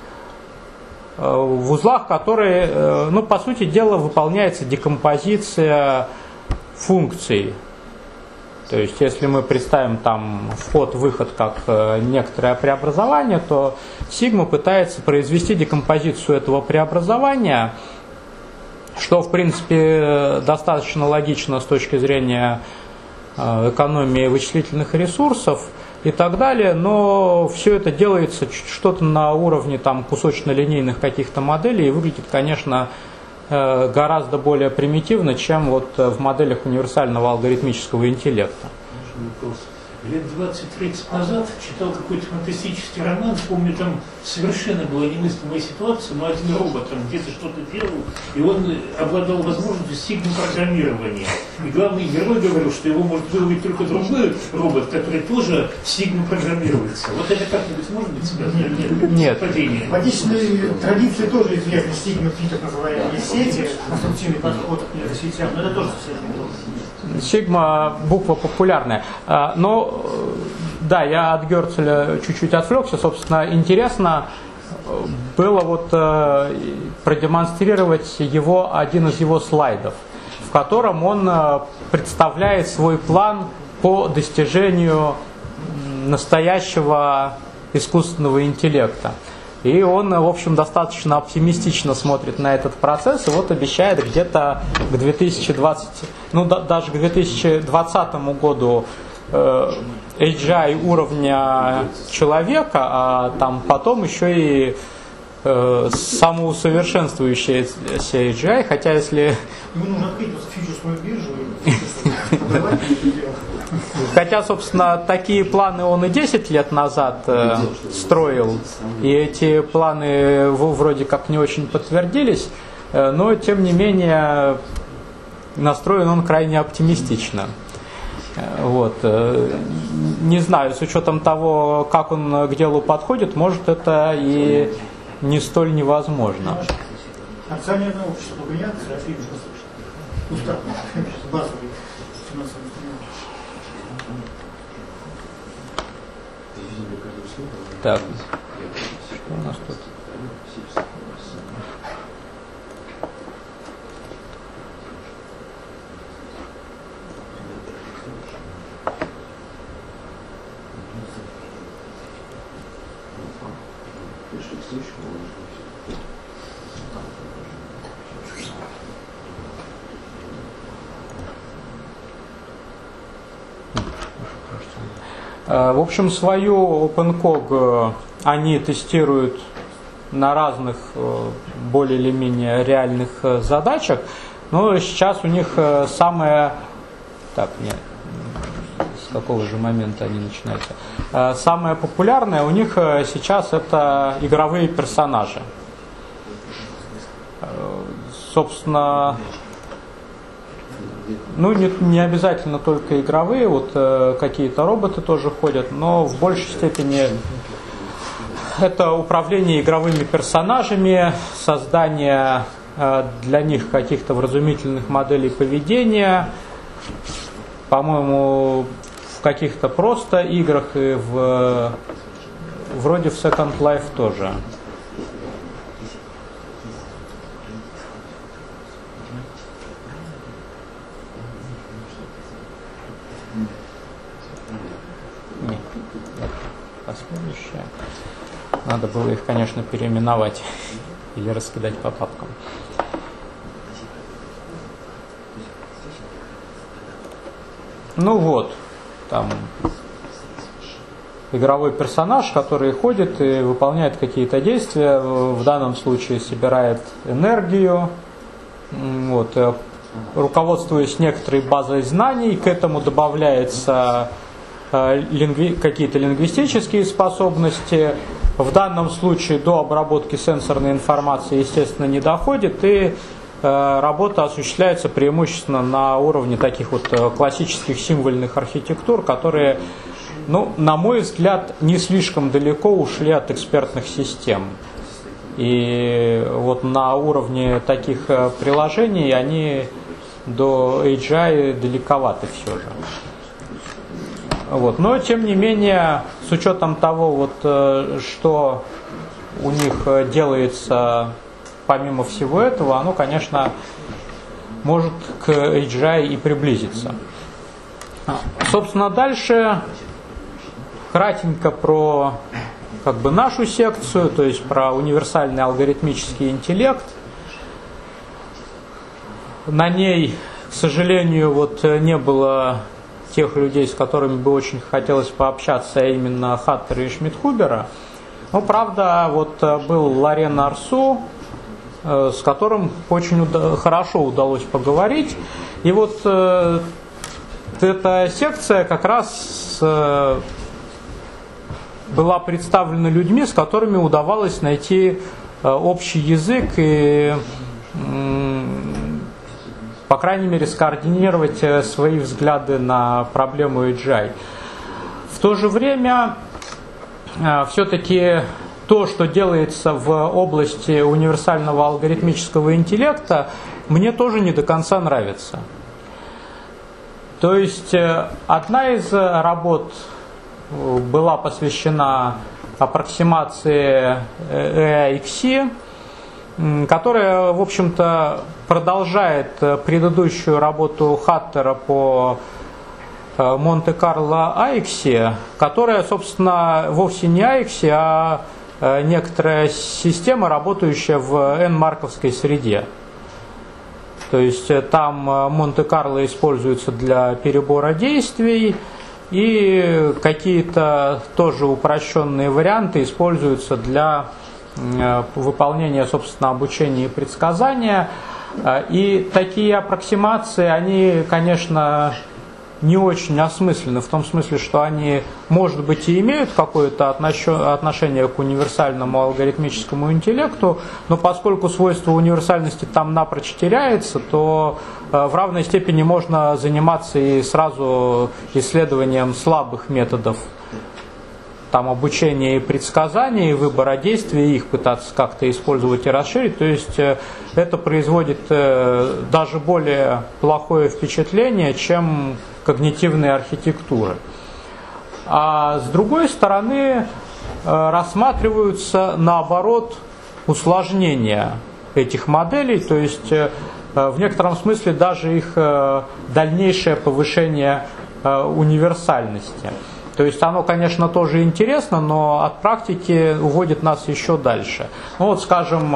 в узлах которой, ну, по сути дела, выполняется декомпозиция функций. То есть, если мы представим там вход-выход как некоторое преобразование, то Sigma пытается произвести декомпозицию этого преобразования, что, в принципе, достаточно логично с точки зрения экономии вычислительных ресурсов и так далее, но все это делается что-то на уровне там кусочно-линейных каких-то моделей и выглядит, конечно, гораздо более примитивно, чем вот в моделях универсального алгоритмического интеллекта. Лет 20-30 назад читал какой-то фантастический роман, помню, там совершенно была немыслимая ситуация, но один робот там где-то что-то делал, и он обладал возможностью сигма-программирования. И главный герой говорил, что его может выловить только другой робот, который тоже сигма-программируется. Вот это как-нибудь может быть связано? Нет. В отечественной традиции тоже известны сигма-фи, так называемые сети, конструктивный подход к сетям, но это тоже совсем не то. Сигма буква популярная. Но, да, я от Герцеля чуть-чуть отвлекся. Собственно, интересно было вот продемонстрировать один из его слайдов, в котором он представляет свой план по достижению настоящего искусственного интеллекта. И он, в общем, достаточно оптимистично смотрит на этот процесс, и вот обещает где-то к 2020, даже к 2020 году AGI уровня человека, а там потом еще и самоусовершенствующаяся AGI, хотя если... Ему нужно открыть фьючерсную биржу. Хотя, собственно, такие планы он и 10 лет назад строил, и эти планы вроде как не очень подтвердились, но, тем не менее, настроен он крайне оптимистично. Вот. Не знаю, с учетом того, как он к делу подходит, может, это и не столь невозможно. Акционерное общество вариации, а фильм устав базовый финансовый инструмент. Так, что у нас тут? В общем, свою OpenCog они тестируют на разных более или менее реальных задачах, но сейчас у них самое... Так, нет, с какого же момента они начинаются? Самое популярное у них сейчас это игровые персонажи. Собственно... не обязательно только игровые, вот какие-то роботы тоже ходят, но в большей степени это управление игровыми персонажами, создание для них каких-то вразумительных моделей поведения, по-моему, в каких-то просто играх и вроде в Second Life тоже. Последующее. Надо было их, конечно, переименовать или раскидать по папкам. Там игровой персонаж, который ходит и выполняет какие-то действия, в данном случае собирает энергию, руководствуясь некоторой базой знаний, к этому добавляется какие-то лингвистические способности. В данном случае до обработки сенсорной информации, естественно, не доходит, и работа осуществляется преимущественно на уровне таких вот классических символьных архитектур, которые, на мой взгляд, не слишком далеко ушли от экспертных систем. И вот на уровне таких приложений они до AGI далековаты все же. Но, тем не менее, с учетом того, что у них делается помимо всего этого, оно, конечно, может к AGI и приблизиться. Собственно, дальше кратенько про нашу секцию, то есть про универсальный алгоритмический интеллект. На ней, к сожалению, не было тех людей, с которыми бы очень хотелось пообщаться, а именно Хаттера и Шмидхубера. Но, правда, был Лорен Арсу, с которым очень хорошо удалось поговорить. И эта секция как раз была представлена людьми, с которыми удавалось найти общий язык и, по крайней мере, скоординировать свои взгляды на проблему AGI. В то же время, все-таки то, что делается в области универсального алгоритмического интеллекта, мне тоже не до конца нравится. То есть, одна из работ была посвящена аппроксимации AIXC, которая, в общем-то, продолжает предыдущую работу Хаттера по Монте-Карло AIXI, которая, собственно, вовсе не AIXI, а некоторая система, работающая в N-марковской среде. То есть там Монте-Карло используется для перебора действий, и какие-то тоже упрощенные варианты используются для выполнения, собственно, обучения и предсказания. И такие аппроксимации, они, конечно, не очень осмысленны, в том смысле, что они, может быть, и имеют какое-то отношение к универсальному алгоритмическому интеллекту, но поскольку свойство универсальности там напрочь теряется, то в равной степени можно заниматься и сразу исследованием слабых методов там, обучения и предсказания, и выбора действий, их пытаться как-то использовать и расширить. То есть это производит даже более плохое впечатление, чем когнитивные архитектуры. А с другой стороны, рассматриваются, наоборот, усложнения этих моделей, то есть в некотором смысле даже их дальнейшее повышение универсальности. То есть оно, конечно, тоже интересно, но от практики уводит нас еще дальше. Ну вот, скажем,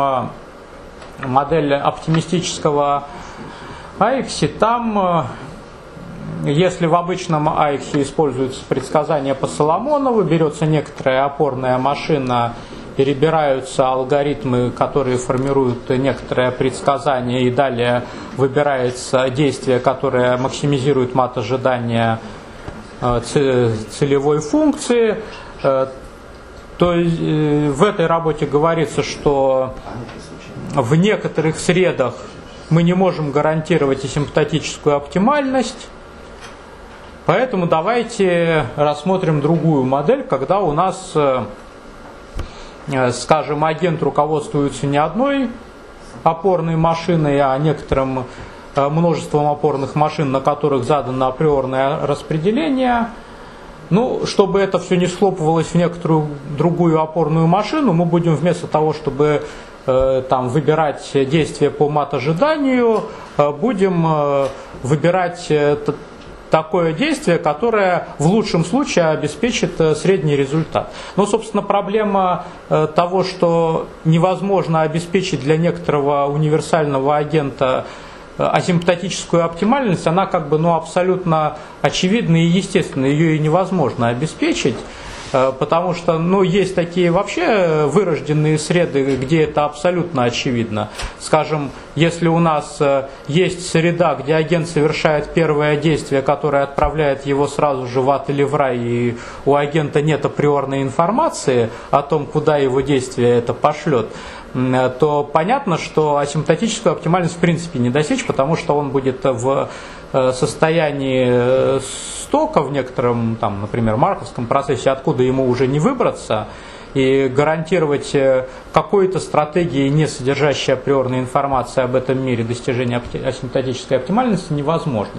модель оптимистического AIXI, там, если в обычном AIXI используется предсказание по Соломонову, берется некоторая опорная машина, перебираются алгоритмы, которые формируют некоторое предсказание, и далее выбирается действие, которое максимизирует мат ожидания целевой функции, то есть в этой работе говорится, что в некоторых средах мы не можем гарантировать асимптотическую оптимальность, поэтому давайте рассмотрим другую модель, когда у нас, скажем, агент руководствуется не одной опорной машиной, а некоторым множеством опорных машин, на которых задано априорное распределение. Ну, чтобы это все не схлопывалось в некоторую другую опорную машину, мы будем вместо того, чтобы там, выбирать действия по мат-ожиданию, будем выбирать такое действие, которое в лучшем случае обеспечит средний результат. Но, собственно, проблема того, что невозможно обеспечить для некоторого универсального агента асимптотическую оптимальность, она как бы абсолютно очевидна и естественна, ее и невозможно обеспечить, потому что есть такие вообще вырожденные среды, где это абсолютно очевидно. Скажем, если у нас есть среда, где агент совершает первое действие, которое отправляет его сразу же в ад или в рай, и у агента нет априорной информации о том, куда его действие это пошлет, то понятно, что асимптотическую оптимальность в принципе не достичь, потому что он будет в состоянии стока в некотором, там, например, марковском процессе, откуда ему уже не выбраться, и гарантировать какой-то стратегии, не содержащей априорной информации об этом мире, достижения асимптотической оптимальности невозможно.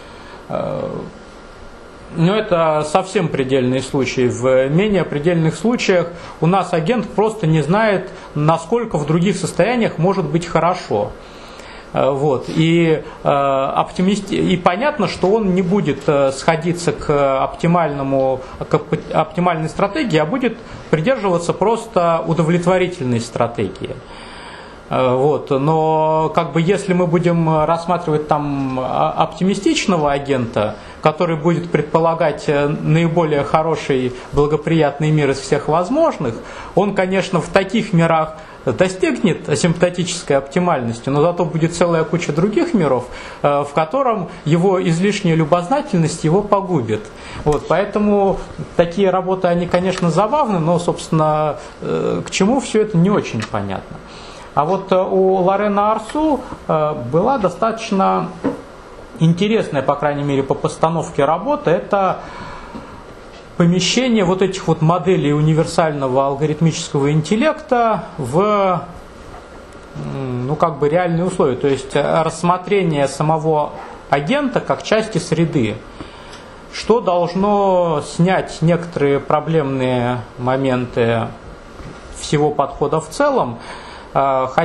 Но это совсем предельные случаи. В менее предельных случаях у нас агент просто не знает, насколько в других состояниях может быть хорошо. Вот. И понятно, что он не будет сходиться к оптимальной стратегии, а будет придерживаться просто удовлетворительной стратегии. Вот. Но если мы будем рассматривать там оптимистичного агента, который будет предполагать наиболее хороший, благоприятный мир из всех возможных, он, конечно, в таких мирах достигнет асимптотической оптимальности, но зато будет целая куча других миров, в котором его излишняя любознательность его погубит. Вот, поэтому такие работы, они, конечно, забавны, но, собственно, к чему все это не очень понятно. А вот у Лорена Арсу была достаточно интересная, по крайней мере, по постановке работы, это помещение вот этих вот моделей универсального алгоритмического интеллекта в реальные условия, то есть рассмотрение самого агента как части среды, что должно снять некоторые проблемные моменты всего подхода в целом.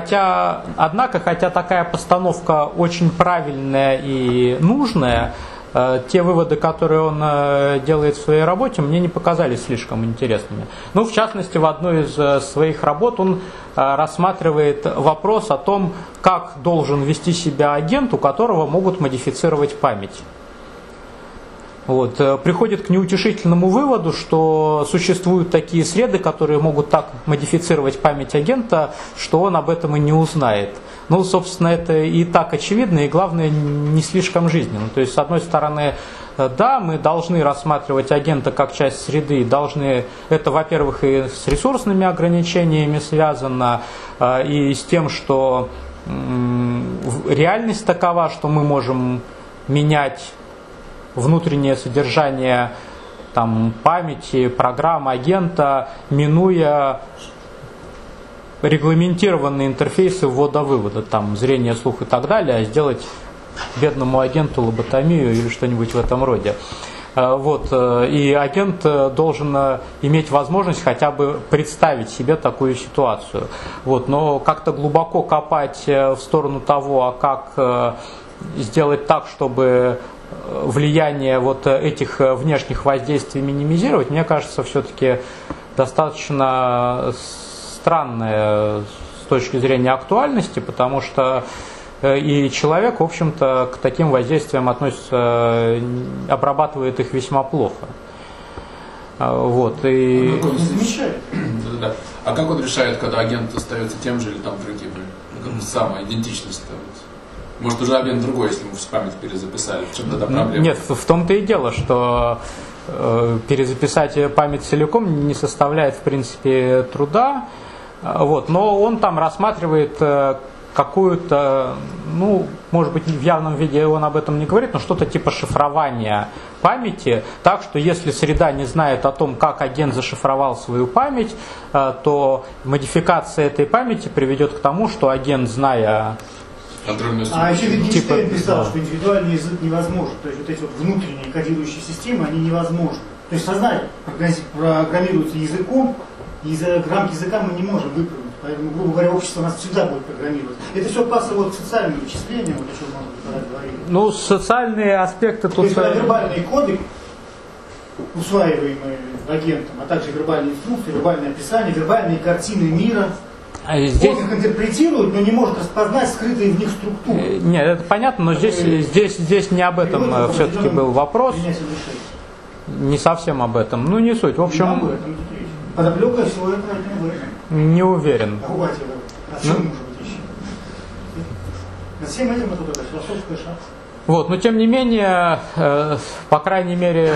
Однако такая постановка очень правильная и нужная, те выводы, которые он делает в своей работе, мне не показались слишком интересными. Ну, в частности, в одной из своих работ он рассматривает вопрос о том, как должен вести себя агент, у которого могут модифицировать память. Вот. Приходит к неутешительному выводу, что существуют такие среды, которые могут так модифицировать память агента, что он об этом и не узнает. Ну, собственно, это и так очевидно, и главное, не слишком жизненно. То есть, с одной стороны, да, мы должны рассматривать агента как часть среды, должны, это, во-первых, и с ресурсными ограничениями связано, и с тем, что реальность такова, что мы можем менять внутреннее содержание там, памяти, программ агента, минуя регламентированные интерфейсы ввода-вывода, там, зрение, слух и так далее, а сделать бедному агенту лоботомию или что-нибудь в этом роде. Вот. И агент должен иметь возможность хотя бы представить себе такую ситуацию. Вот. Но как-то глубоко копать в сторону того, а как сделать так, чтобы влияние вот этих внешних воздействий минимизировать, мне кажется, все-таки достаточно странное с точки зрения актуальности, потому что и человек, в общем-то, к таким воздействиям относится, обрабатывает их весьма плохо. Вот, и... Да. А как он решает, когда агент остается тем же или там другим? Как бы самая идентичность становится? Может, уже агент другой, если мы в память перезаписали? В чем тогда проблема? Нет, в том-то и дело, что перезаписать память целиком не составляет, в принципе, труда. Вот, но он там рассматривает какую-то, ну, может быть, в явном виде он об этом не говорит, но что-то типа шифрования памяти, так что если среда не знает о том, как агент зашифровал свою память, то модификация этой памяти приведет к тому, что агент, зная... А еще Wittgenstein писал, что индивидуальный язык невозможен. То есть вот эти вот внутренние кодирующие системы, они невозможны. То есть сознание программируется языком, и за рамки языка мы не можем выпрыгнуть. Поэтому, грубо говоря, общество нас всегда будет программировать. Это все пасо вот к социальным вычислениям, вот о чем мы говорили. Ну, социальные аспекты тут... То есть когда вербальные коды, усваиваемые агентом, а также вербальные инструкции, вербальное описание, вербальные картины мира, здесь... он их интерпретирует, но не может распознать скрытые в них структуры. Нет, это понятно, но здесь не об этом все-таки был вопрос. Не совсем об этом. Ну, не суть. В общем... Подоплека всего этого не уверен. А может быть еще? Над всем этим это такая философская шаг. Вот, но тем не менее, по крайней мере,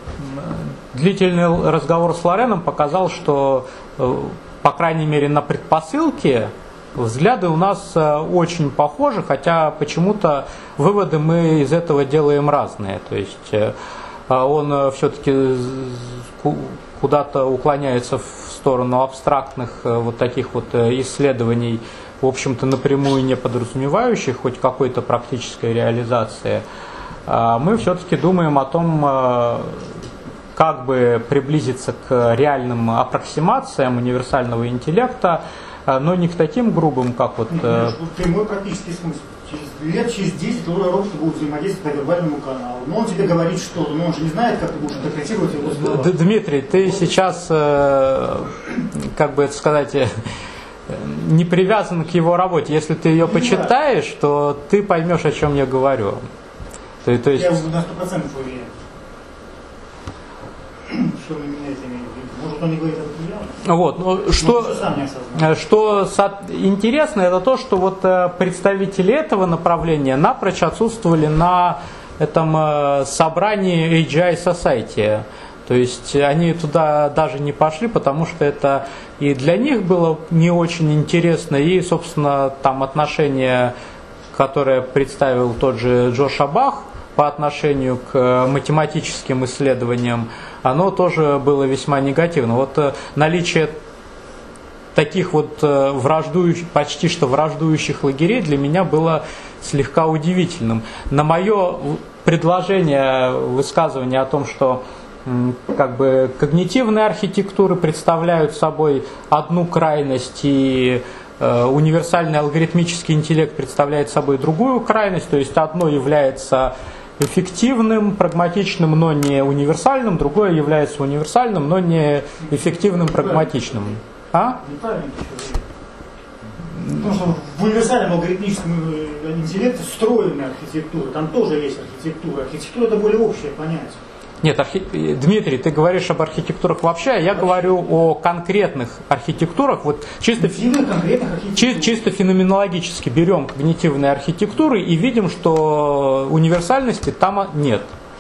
длительный разговор с Лореном показал, что, по крайней мере, на предпосылке взгляды у нас очень похожи, хотя почему-то выводы мы из этого делаем разные. То есть он все-таки куда-то уклоняется в сторону абстрактных вот таких вот исследований, в общем-то, напрямую не подразумевающих хоть какой-то практической реализации. Мы все-таки думаем о том, как бы приблизиться к реальным аппроксимациям универсального интеллекта, но не к таким грубым, как вот... Прямой практический смысл. Через 10 роботы будут взаимодействовать по вербальному каналу. Но он тебе говорит что-то, но он же не знает, как ты будешь интерпретировать его слова. Дмитрий, ты сейчас, как бы это сказать, не привязан к его работе. Если ты ее почитаешь, то ты поймешь, о чем я говорю. То есть... Я на 100% уверен. Что вы меняете? Может, он не говорит об этом явно? Вот, но что интересно, это то, что вот представители этого направления напрочь отсутствовали на этом собрании AGI Society. То есть они туда даже не пошли, потому что это и для них было не очень интересно, и, собственно, там отношение, которое представил тот же Джоша Бах по отношению к математическим исследованиям, оно тоже было весьма негативно. Вот наличие таких вот почти что враждующих лагерей для меня было слегка удивительным. На мое предложение, высказывание о том, что как бы когнитивные архитектуры представляют собой одну крайность, и универсальный алгоритмический интеллект представляет собой другую крайность, то есть одно является эффективным, прагматичным, но не универсальным, другое является универсальным, но не эффективным, прагматичным. А? Неправильно. Потому что в универсальном алгоритмическом интеллекте встроенная архитектура, там тоже есть архитектура. Архитектура – это более общее понятие. Нет, Дмитрий, ты говоришь об архитектурах вообще, а я говорю о конкретных архитектурах. Вот чисто феноменологически берем когнитивные архитектуры и видим, что универсальности там нет.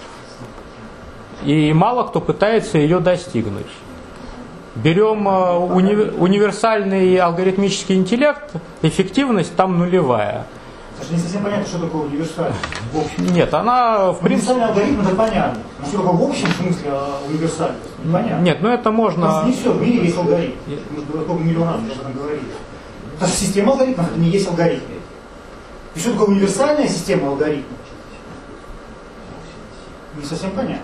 И мало кто пытается ее достигнуть. Берем универсальный алгоритмический интеллект, эффективность там нулевая. Даже не совсем понятно, что такое универсальность. Нет, она в принципе... Универсальный алгоритм это понятно. Но что такое в общем смысле универсальность? Непонятно. Нет, ну это можно... Не все, в мире есть алгоритм. Мы сколько миллион раз об этом говорили. Даже система алгоритмов это не есть алгоритм. И что такое универсальная система алгоритмов? Не совсем понятно.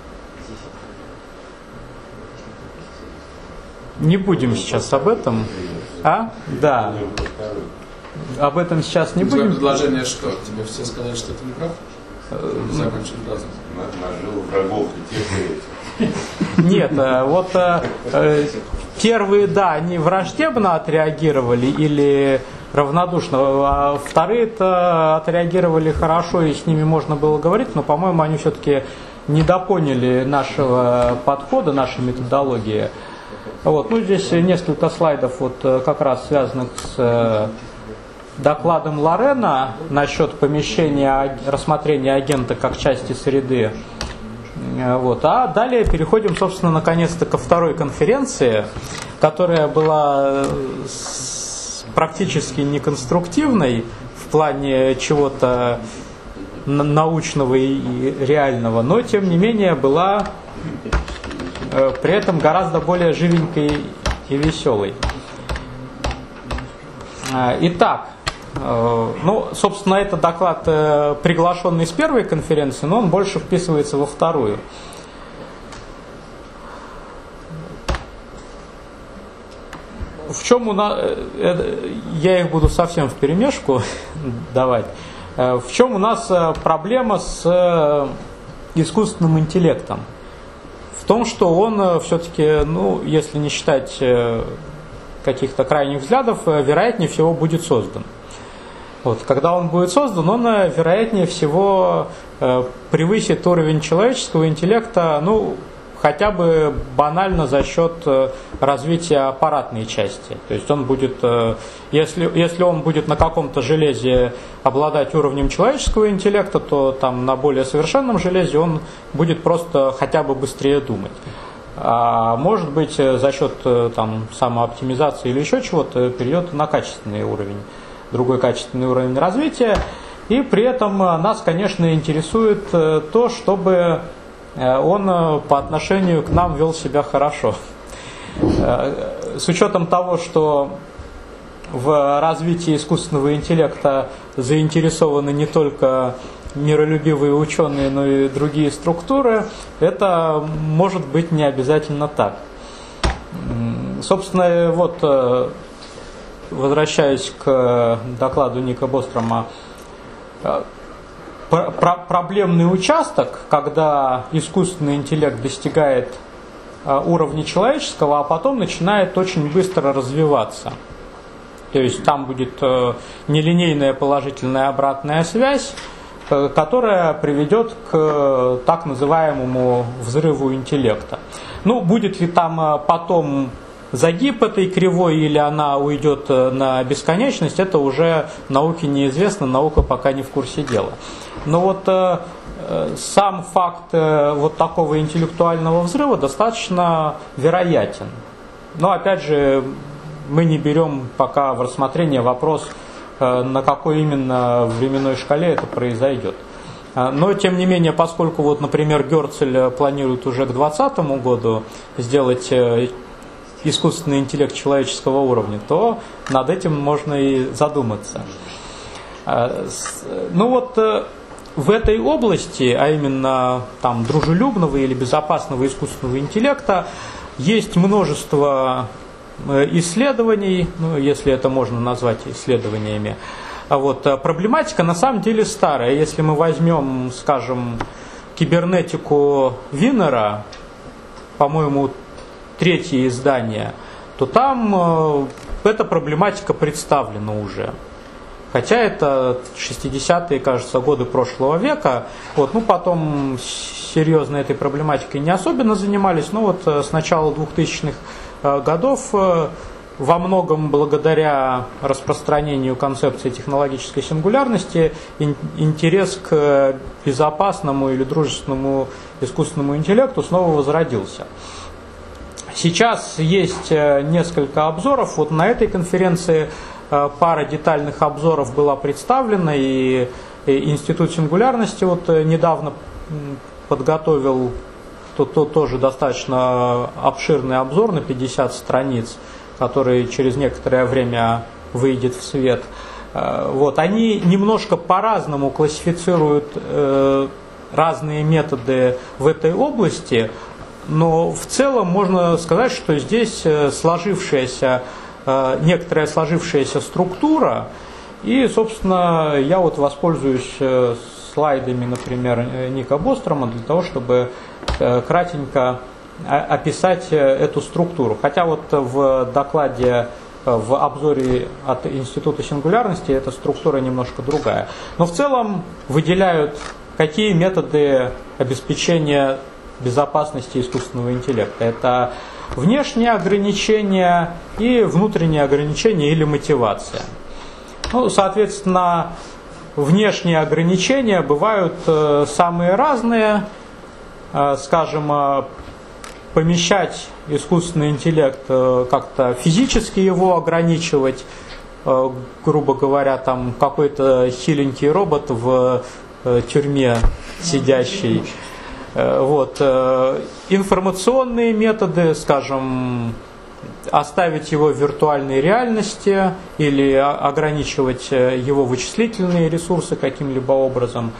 Не будем сейчас об этом. А? Да. Об этом сейчас не будем. Предложение что? Тебе все сказали, что ты не прав? Закончили фразу. Нажил врагов и тех. Нет, вот первые, да, они враждебно отреагировали или равнодушно, а вторые-то отреагировали хорошо, и с ними можно было говорить, но, по-моему, они все-таки недопоняли нашего подхода, нашей методологии. Вот, ну, здесь несколько слайдов, вот, как раз связанных с докладом Лорена насчет помещения, рассмотрения агента как части среды. Вот. А далее переходим, собственно, наконец-то ко второй конференции, которая была практически неконструктивной в плане чего-то научного и реального, но, тем не менее, была при этом гораздо более живенькой и веселой. Итак, ну, собственно, это доклад, приглашенный с первой конференции, но он больше вписывается во вторую. В чем у нас, я их буду совсем вперемешку давать, в чем у нас проблема с искусственным интеллектом? В том, что он все-таки, ну, если не считать каких-то крайних взглядов, вероятнее всего будет создан. Вот, когда он будет создан, он, вероятнее всего, превысит уровень человеческого интеллекта, ну, хотя бы банально за счет развития аппаратной части. То есть он будет, если он будет на каком-то железе обладать уровнем человеческого интеллекта, то там на более совершенном железе он будет просто хотя бы быстрее думать. А может быть, за счет там, самооптимизации или еще чего-то перейдет на качественный уровень, другой качественный уровень развития. И при этом нас, конечно, интересует то, чтобы он по отношению к нам вел себя хорошо. С учетом того, что в развитии искусственного интеллекта заинтересованы не только миролюбивые ученые, но и другие структуры, это может быть не обязательно так. Собственно, вот, возвращаясь к докладу Ника Бострома, проблемный участок, когда искусственный интеллект достигает уровня человеческого, а потом начинает очень быстро развиваться. То есть там будет нелинейная положительная обратная связь, которая приведет к так называемому взрыву интеллекта. Ну, будет ли там потом загиб этой кривой или она уйдет на бесконечность, это уже науке неизвестно, наука пока не в курсе дела. Но вот сам факт вот такого интеллектуального взрыва достаточно вероятен. Но опять же, мы не берем пока в рассмотрение вопрос, на какой именно временной шкале это произойдет. Но, тем не менее, поскольку, вот, например, Герцель планирует уже к 2020 году сделать искусственный интеллект человеческого уровня, то над этим можно и задуматься. Ну вот, в этой области, а именно там, дружелюбного или безопасного искусственного интеллекта, есть множество исследований, ну, если это можно назвать исследованиями. Вот. Проблематика на самом деле старая. Если мы возьмем, скажем, кибернетику Винера, по-моему, 3-е издание, то там эта проблематика представлена уже. Хотя это 60-е, кажется, годы прошлого века. Вот. Ну, потом серьезно этой проблематикой не особенно занимались, но вот с начала 2000-х годов во многом благодаря распространению концепции технологической сингулярности интерес к безопасному или дружественному искусственному интеллекту снова возродился. Сейчас есть несколько обзоров. Вот на этой конференции пара детальных обзоров была представлена, и Институт сингулярности вот недавно подготовил тоже достаточно обширный обзор на 50 страниц, который через некоторое время выйдет в свет. Вот. Они немножко по-разному классифицируют разные методы в этой области, но в целом можно сказать, что здесь некоторая сложившаяся структура, и, собственно, я вот воспользуюсь слайдами, например, Ника Бострома для того, чтобы кратенько описать эту структуру. Хотя вот в докладе, в обзоре от Института сингулярности эта структура немножко другая. Но в целом выделяют, какие методы обеспечения безопасности искусственного интеллекта. Это внешние ограничения и внутренние ограничения или мотивация. Ну, соответственно, внешние ограничения бывают самые разные. Скажем, помещать искусственный интеллект, как-то физически его ограничивать, грубо говоря, там какой-то хиленький робот в тюрьме сидящий. Вот. Информационные методы, скажем, оставить его в виртуальной реальности или ограничивать его вычислительные ресурсы каким-либо образом.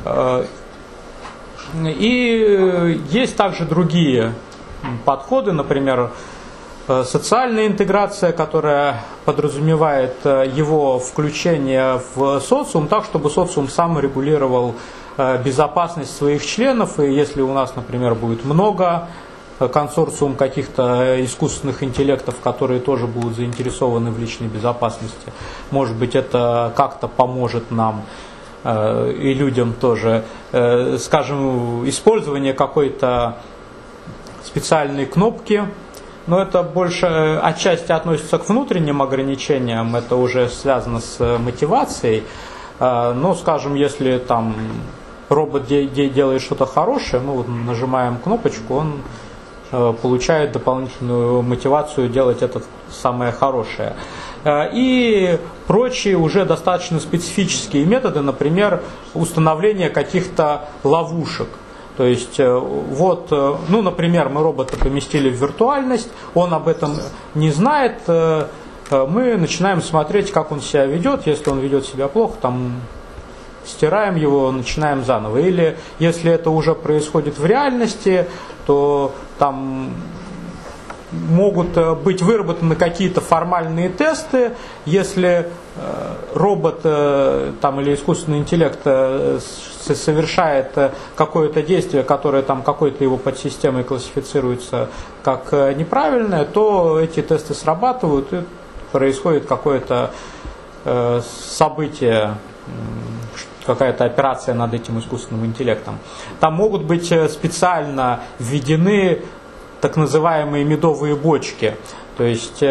И есть также другие подходы, например, социальная интеграция, которая подразумевает его включение в социум так, чтобы социум сам регулировал безопасность своих членов. И если у нас, например, будет много консорциум каких-то искусственных интеллектов, которые тоже будут заинтересованы в личной безопасности, может быть, это как-то поможет нам и людям тоже. Скажем, использование какой-то специальной кнопки, но это больше отчасти относится к внутренним ограничениям, это уже связано с мотивацией. Но, скажем, если там робот делает что-то хорошее, мы вот нажимаем кнопочку, он получает дополнительную мотивацию делать это самое хорошее. И прочие уже достаточно специфические методы, например, установление каких-то ловушек. То есть, вот, ну, например, мы робота поместили в виртуальность, он об этом не знает, мы начинаем смотреть, как он себя ведет. Если он ведет себя плохо, там стираем его, начинаем заново. Или если это уже происходит в реальности, то там могут быть выработаны какие-то формальные тесты. Если робот там, или искусственный интеллект совершает какое-то действие, которое там какой-то его подсистемой классифицируется как неправильное, то эти тесты срабатывают и происходит какое-то событие, какая-то операция над этим искусственным интеллектом. Там могут быть специально введены так называемые медовые бочки, то есть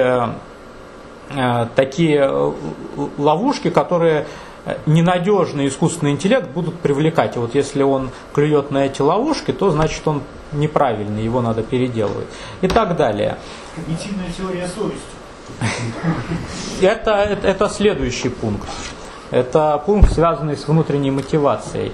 такие ловушки, которые ненадежный искусственный интеллект будут привлекать. И вот если он клюет на эти ловушки, то значит он неправильный, его надо переделывать. И так далее. Когнитивная теория совести. Это следующий пункт. Это пункт, связанный с внутренней мотивацией.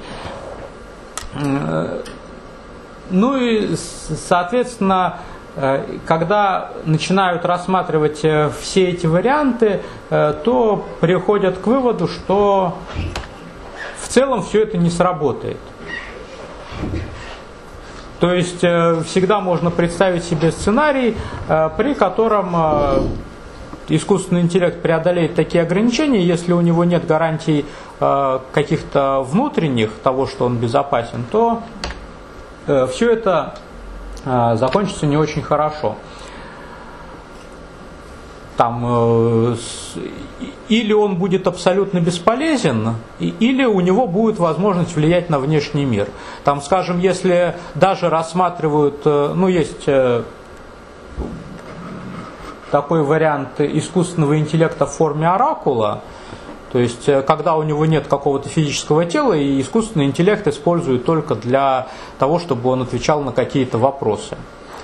Ну и, соответственно, когда начинают рассматривать все эти варианты, то приходят к выводу, что в целом все это не сработает. То есть всегда можно представить себе сценарий, при котором искусственный интеллект преодолеет такие ограничения, если у него нет гарантий каких-то внутренних, того, что он безопасен, то все это закончится не очень хорошо. Там, или он будет абсолютно бесполезен, или у него будет возможность влиять на внешний мир. Там, скажем, если даже рассматривают, ну, есть такой вариант искусственного интеллекта в форме оракула, то есть когда у него нет какого-то физического тела, и искусственный интеллект используют только для того, чтобы он отвечал на какие-то вопросы.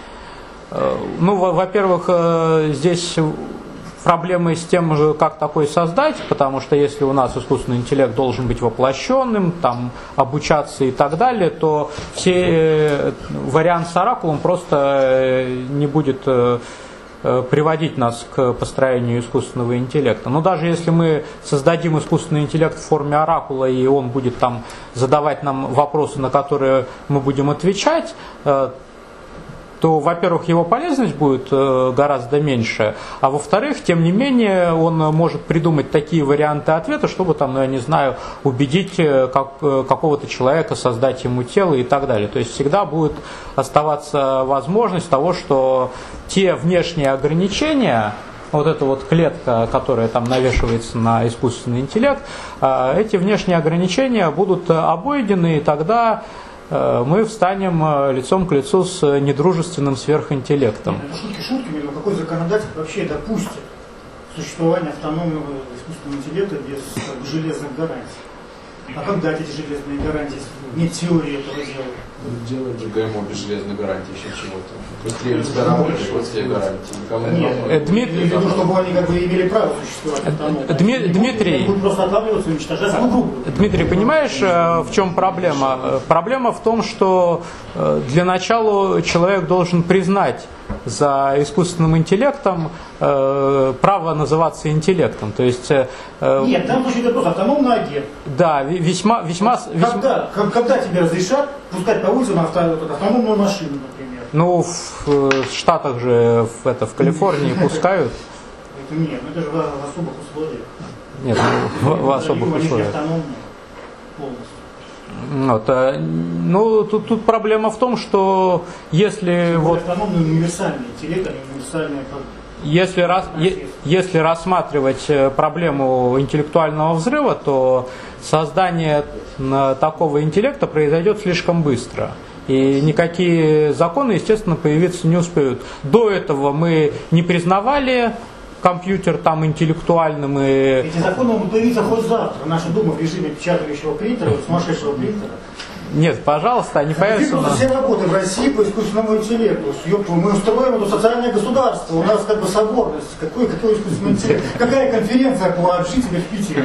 Ну, во-первых, здесь проблемы с тем же, как такой создать, потому что если у нас искусственный интеллект должен быть воплощенным, там, обучаться и так далее, то все вариант с оракулом просто не будет приводить нас к построению искусственного интеллекта. Но даже если мы создадим искусственный интеллект в форме оракула, и он будет там задавать нам вопросы, на которые мы будем отвечать, то, во-первых, его полезность будет гораздо меньше, а во-вторых, тем не менее, он может придумать такие варианты ответа, чтобы там, ну, я не знаю, убедить какого-то человека создать ему тело и так далее. То есть всегда будет оставаться возможность того, что те внешние ограничения, вот эта вот клетка, которая там навешивается на искусственный интеллект, эти внешние ограничения будут обойдены, и тогда мы встанем лицом к лицу с недружественным сверхинтеллектом. Шутки шутками, но какой законодатель вообще допустит существование автономного искусственного интеллекта без железных гарантий? А как дать эти железные гарантии? Нет теории этого дела. Делать ГМО без железной гарантии еще чего-то. Быстрее разработать, вот все гарантии. Никому не Дмитрий, чтобы они как бы имели право существовать автономно. Дмитрий, будут просто отлавливаться и уничтожать друг друга. Дмитрий, понимаешь, в чем проблема? Проблема в том, что для начала человек должен признать за искусственным интеллектом право называться интеллектом. То есть, нет, в данном случае это просто автономный агент. Да, весьма... Когда тебе разрешат пускать по улице на автономную машину, например? Ну, в Штатах же, в Калифорнии пускают. Нет, это же в особых условиях. Нет, в особых условиях. Вот. Ну, тут проблема в том, что если вот... Автономный универсальный интеллект, а не универсальный... Если рассматривать проблему интеллектуального взрыва, то создание такого интеллекта произойдет слишком быстро. И никакие законы, естественно, появиться не успеют. До этого мы не признавали компьютер там интеллектуальным. Эти законы могут появиться хоть завтра. Наша Дума в режиме печатающего принтера, сумасшедшего принтера. Нет, пожалуйста, они появятся. Все работы в России по искусственному интеллекту. Мы устроим это социальное государство. У нас как бы соборность. Какой искусственный интеллект? Какая конференция по общителям в Питере?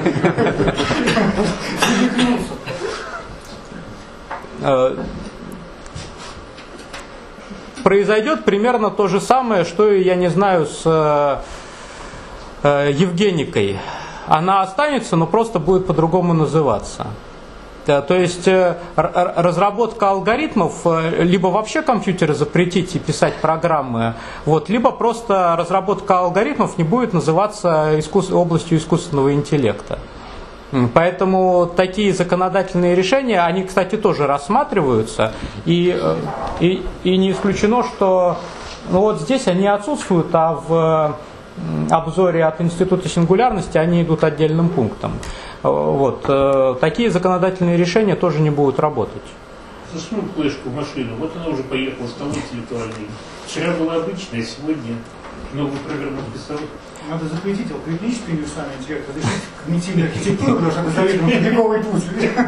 Произойдет примерно то же самое, что и, я не знаю, с Евгеникой. Она останется, но просто будет по-другому называться. То есть разработка алгоритмов, либо вообще компьютеры запретить и писать программы, вот, либо просто разработка алгоритмов не будет называться областью искусственного интеллекта. Поэтому такие законодательные решения, они, кстати, тоже рассматриваются, и не исключено, что ну, вот здесь они отсутствуют, а в обзоре от Института сингулярности они идут отдельным пунктом. Вот. Такие законодательные решения тоже не будут работать. Засунул флешку в машину, вот она уже поехала с того интеллектуальной. Вчера была обычная, сегодня новую программу написал. Надо запретить алгоритмический универсальный интеллект, разрешить когнитивную архитектуру, потому что это заведомо тупиковый путь.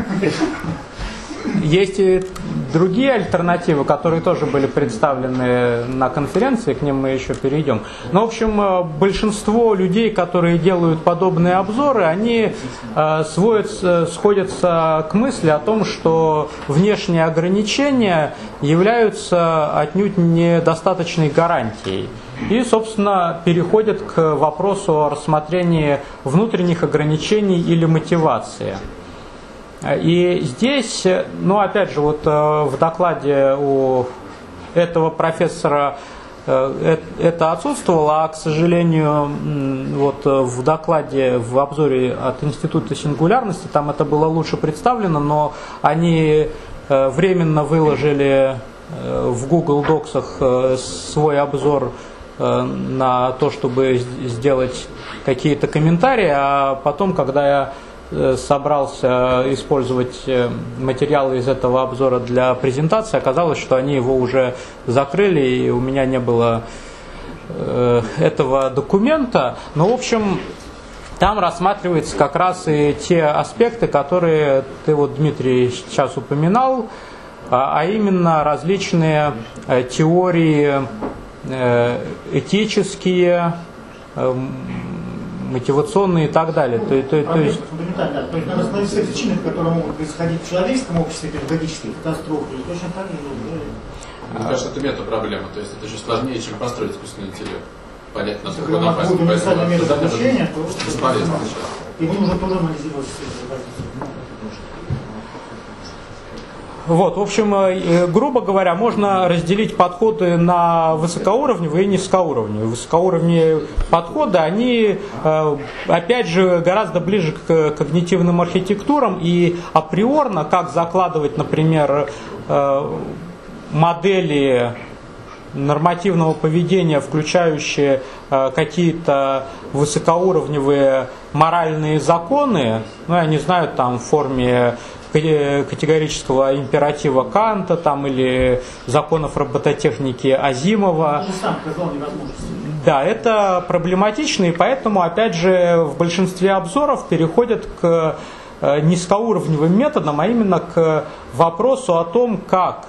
Есть и другие альтернативы, которые тоже были представлены на конференции, к ним мы еще перейдем. Но, в общем, большинство людей, которые делают подобные обзоры, они сходятся к мысли о том, что внешние ограничения являются отнюдь недостаточной гарантией. И, собственно, переходят к вопросу о рассмотрении внутренних ограничений или мотивации. И здесь, ну опять же, вот в докладе у этого профессора это отсутствовало, а, к сожалению, вот в докладе, в обзоре от Института сингулярности там это было лучше представлено, но они временно выложили в Google Docs'ах свой обзор на то, чтобы сделать какие-то комментарии, а потом, когда я собрался использовать материалы из этого обзора для презентации, оказалось, что они его уже закрыли, и у меня не было этого документа. Но, в общем, там рассматриваются как раз и те аспекты, которые ты, вот, Дмитрий, сейчас упоминал, а именно различные теории этические, мотивационные и так далее. То есть надо смотреть все причины, которые могут происходить в человеческом обществе, периодические катастрофы, и точно так же. Мне кажется, это мета-проблема, то есть это еще сложнее, чем построить искусственный интеллект. Понять, насколько он опасен. Если универсальный метод обучения, то бесполезно сейчас. Его нужно тоже анализировать. Вот, в общем, грубо говоря, можно разделить подходы на высокоуровневые и низкоуровневые. Высокоуровневые подходы, они, опять же, гораздо ближе к когнитивным архитектурам, и априорно, как закладывать, например, модели нормативного поведения, включающие какие-то высокоуровневые моральные законы, ну, я не знаю, там в форме категорического императива Канта там, или законов робототехники Азимова. Да, это проблематично, и поэтому, опять же, в большинстве обзоров переходят к низкоуровневым методам, а именно к вопросу о том, как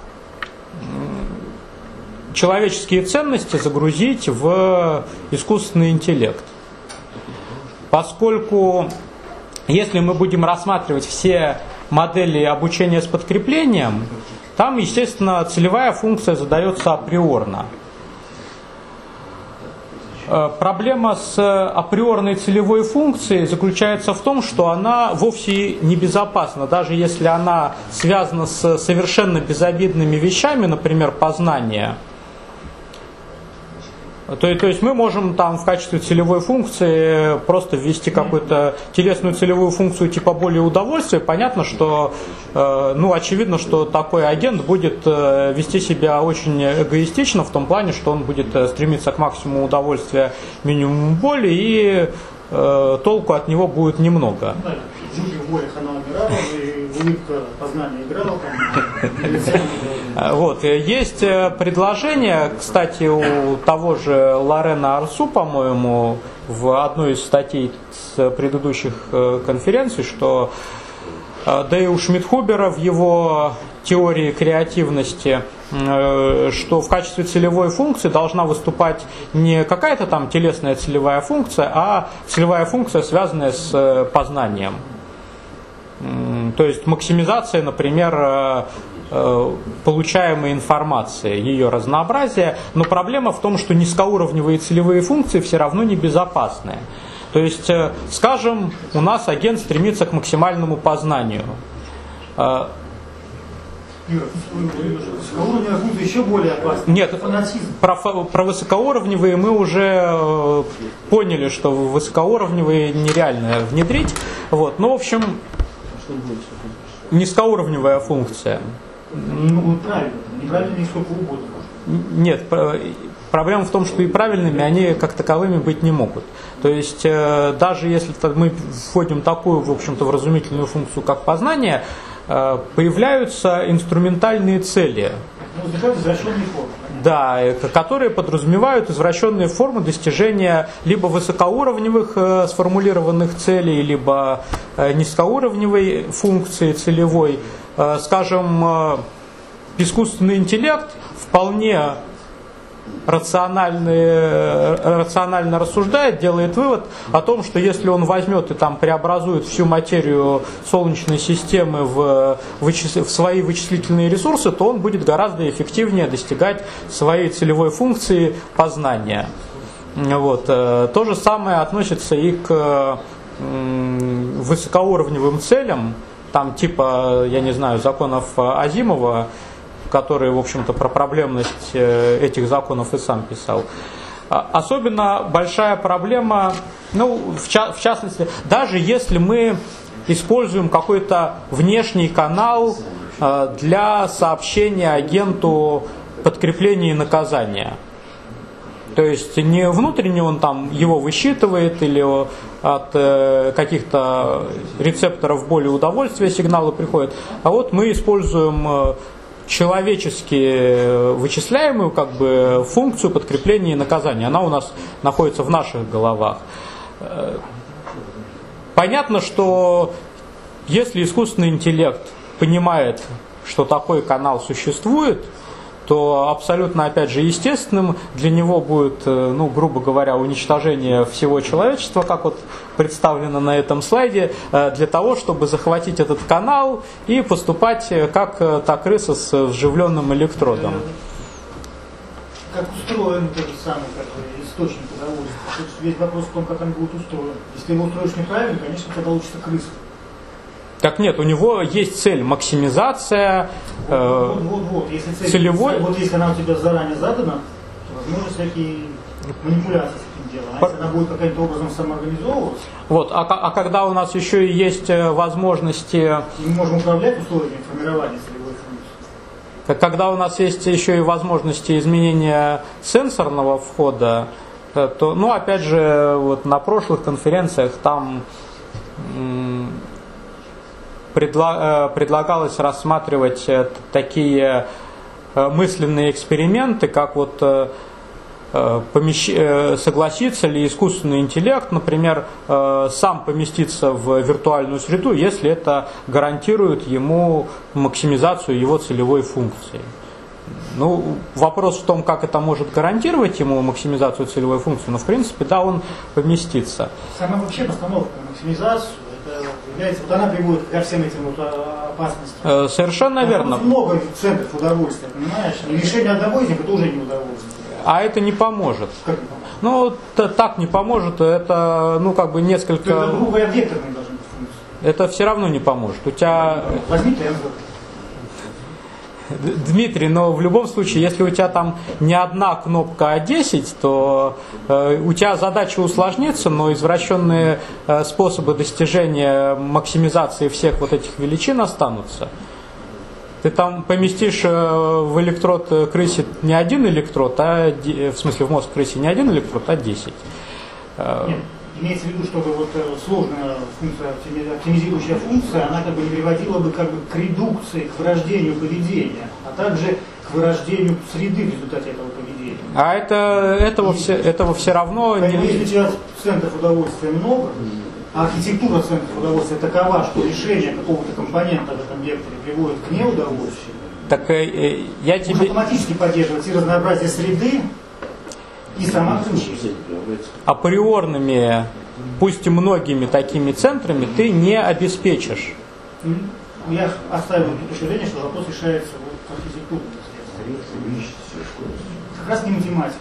человеческие ценности загрузить в искусственный интеллект. Поскольку, если мы будем рассматривать все модели обучения с подкреплением, там, естественно, целевая функция задается априорно. Проблема с априорной целевой функцией заключается в том, что она вовсе не безопасна, даже если она связана с совершенно безобидными вещами, например, познание. То есть мы можем там в качестве целевой функции просто ввести какую-то телесную целевую функцию типа боли и удовольствия. Понятно, что, очевидно, что такой агент будет вести себя очень эгоистично в том плане, что он будет стремиться к максимуму удовольствия, минимуму боли, и толку от него будет немного. В болях она умирала, и улыбка познания играла. Вот. Есть предложение, кстати, у того же Лорена Арсу, по-моему, в одной из статей с предыдущих конференций, что Дэйв Шмидхубера в его теории креативности, что в качестве целевой функции должна выступать не какая-то там телесная целевая функция, а целевая функция, связанная с познанием. То есть максимизация, например, получаемой информации, ее разнообразие, но проблема в том, что низкоуровневые целевые функции все равно не безопасны. То есть, скажем, у нас агент стремится к максимальному познанию. Высокоуровневые функции еще более опасны. Нет, про высокоуровневые мы уже поняли, что высокоуровневые нереально внедрить. Вот. Ну, в общем, низкоуровневая функция. Неправильно не сколько угодно. Нет, проблема в том, что и правильными они как таковыми быть не могут. То есть даже если мы вводим такую, в общем-то, вразумительную функцию, как познание, появляются инструментальные цели. Извращенные формы. Да, которые подразумевают извращенные формы достижения либо высокоуровневых сформулированных целей, либо низкоуровневой функции целевой. Скажем, искусственный интеллект вполне рационально рассуждает, делает вывод о том, что если он возьмет и там преобразует всю материю Солнечной системы в свои вычислительные ресурсы, то он будет гораздо эффективнее достигать своей целевой функции познания. Вот. То же самое относится и к высокоуровневым целям, там типа, я не знаю, законов Азимова, который, в общем-то, про проблемность этих законов и сам писал. Особенно большая проблема, в частности, даже если мы используем какой-то внешний канал для сообщения агенту подкрепления и наказания. То есть не внутренне он там его высчитывает или от каких-то рецепторов боли и удовольствия сигналы приходят, а вот мы используем человечески вычисляемую функцию подкрепления и наказания. Она у нас находится в наших головах. Понятно, что если искусственный интеллект понимает, что такой канал существует, то абсолютно, опять же, естественным для него будет, грубо говоря, уничтожение всего человечества, как вот представлено на этом слайде, для того, чтобы захватить этот канал и поступать как та крыса с вживленным электродом. Как устроен тот же самый источник удовольствия? Весь вопрос в том, как он будет устроен. Если его устроишь неправильно, конечно, у тебя получится крыса. Так нет, у него есть цель максимизация Если цель, целевой. Если она у тебя заранее задана, то возможно всякие манипуляции с этим делом. А если она будет каким-то образом самоорганизовываться. А когда у нас еще и есть возможности. И мы можем управлять условиями формирования целевой функции. Когда у нас есть еще и возможности изменения сенсорного входа, то, опять же, вот на прошлых конференциях там предлагалось рассматривать такие мысленные эксперименты, как согласится ли искусственный интеллект, например, сам поместиться в виртуальную среду, если это гарантирует ему максимизацию его целевой функции. Вопрос в том, как это может гарантировать ему максимизацию целевой функции, но в принципе, да, он поместится. Сама вообще постановка на максимизацию, она приводит ко всем этим опасностям. Совершенно верно. Много центров удовольствия, понимаешь? И решение одного из них это уже не удовольствие. А это не поможет. Как не поможет? Так не поможет. Это, несколько. Это грубые векторные должны быть функции. Это все равно не поможет. У тебя. Возьми ТМВ. Дмитрий, но в любом случае, если у тебя там не одна кнопка, а 10, то у тебя задача усложнится, но извращенные способы достижения максимизации всех вот этих величин останутся. Ты там поместишь в электрод крысе не один электрод, в смысле в мозг крысе не один электрод, а 10. Нет. Имеется в виду, чтобы сложная функция, оптимизирующая функция, она не приводила бы к редукции, к вырождению поведения, а также к вырождению среды в результате этого поведения. А этого все равно не... Если у тебя центров удовольствия много, а архитектура центров удовольствия такова, что решение какого-то компонента в этом векторе приводит к неудовольствию, так я тебе... Можно автоматически поддерживать и разнообразие среды, и сама крыша. Априорными, пусть и многими такими центрами ты не обеспечишь. Я оставил эту точку зрения, что вопрос решается архитектурно. Как раз не математика.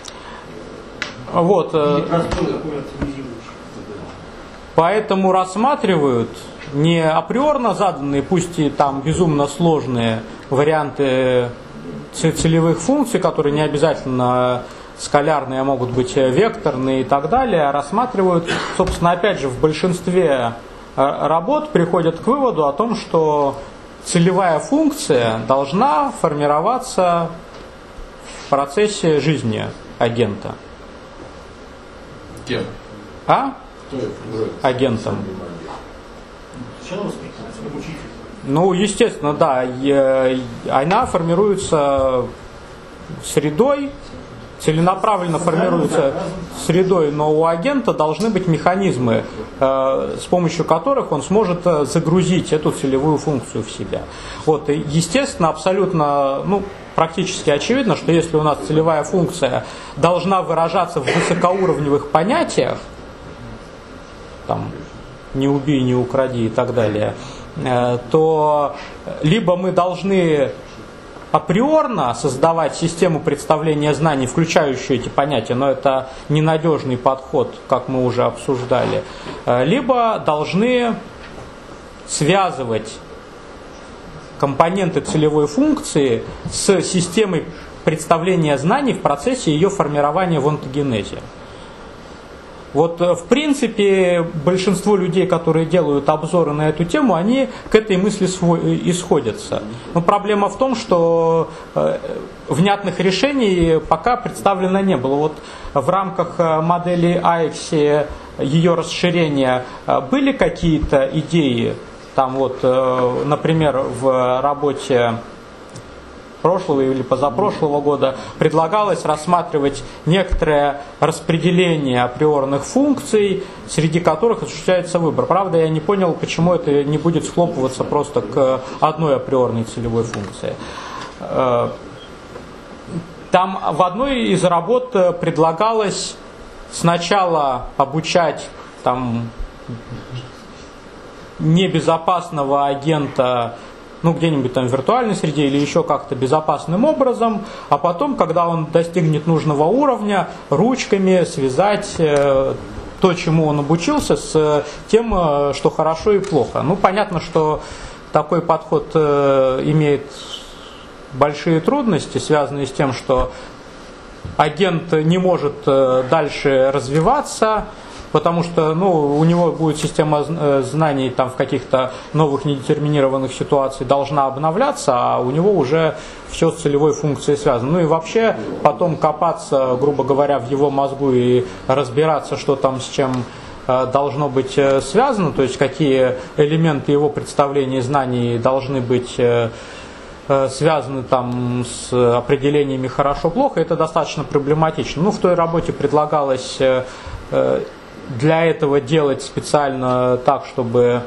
Вот. Поэтому рассматривают не априорно заданные, пусть и там безумно сложные варианты целевых функций, которые не обязательно скалярные, могут быть векторные и так далее, а рассматривают, собственно, опять же, в большинстве работ приходят к выводу о том, что целевая функция должна формироваться в процессе жизни агента. Кем? А? Агентом. Естественно, да. Она формируется средой, целенаправленно формируется средой, но у агента должны быть механизмы, с помощью которых он сможет загрузить эту целевую функцию в себя. Вот, и естественно, абсолютно, практически очевидно, что если у нас целевая функция должна выражаться в высокоуровневых понятиях, там, не убей, не укради и так далее, то либо мы должны априорно создавать систему представления знаний, включающую эти понятия, но это ненадежный подход, как мы уже обсуждали, либо должны связывать компоненты целевой функции с системой представления знаний в процессе ее формирования в онтогенезе. Вот, в принципе, большинство людей, которые делают обзоры на эту тему, они к этой мысли исходятся. Но проблема в том, что внятных решений пока представлено не было. Вот в рамках модели AIXI, ее расширения, были какие-то идеи? Там вот, например, в работе прошлого или позапрошлого года предлагалось рассматривать некоторое распределение априорных функций, среди которых осуществляется выбор. Правда, я не понял, почему это не будет схлопываться просто к одной априорной целевой функции. Там в одной из работ предлагалось сначала обучать там небезопасного агента, ну, где-нибудь там в виртуальной среде или еще как-то безопасным образом, а потом, когда он достигнет нужного уровня, ручками связать то, чему он обучился, с тем, что хорошо и плохо. Ну, понятно, что такой подход имеет большие трудности, связанные с тем, что агент не может дальше развиваться, потому что у него будет система знаний там, в каких-то новых недетерминированных ситуациях должна обновляться, а у него уже все с целевой функцией связано. Ну и вообще потом копаться, грубо говоря, в его мозгу и разбираться, что там с чем должно быть связано, то есть какие элементы его представления и знаний должны быть связаны там с определениями хорошо-плохо, это достаточно проблематично. Ну, в той работе предлагалось для этого делать специально так, чтобы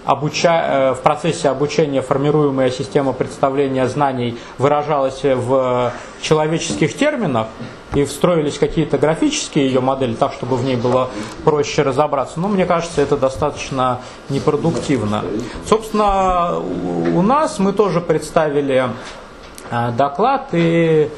в процессе обучения формируемая система представления знаний выражалась в человеческих терминах и встроились какие-то графические ее модели, так, чтобы в ней было проще разобраться. Но мне кажется, это достаточно непродуктивно. Собственно, у нас мы тоже представили доклад, и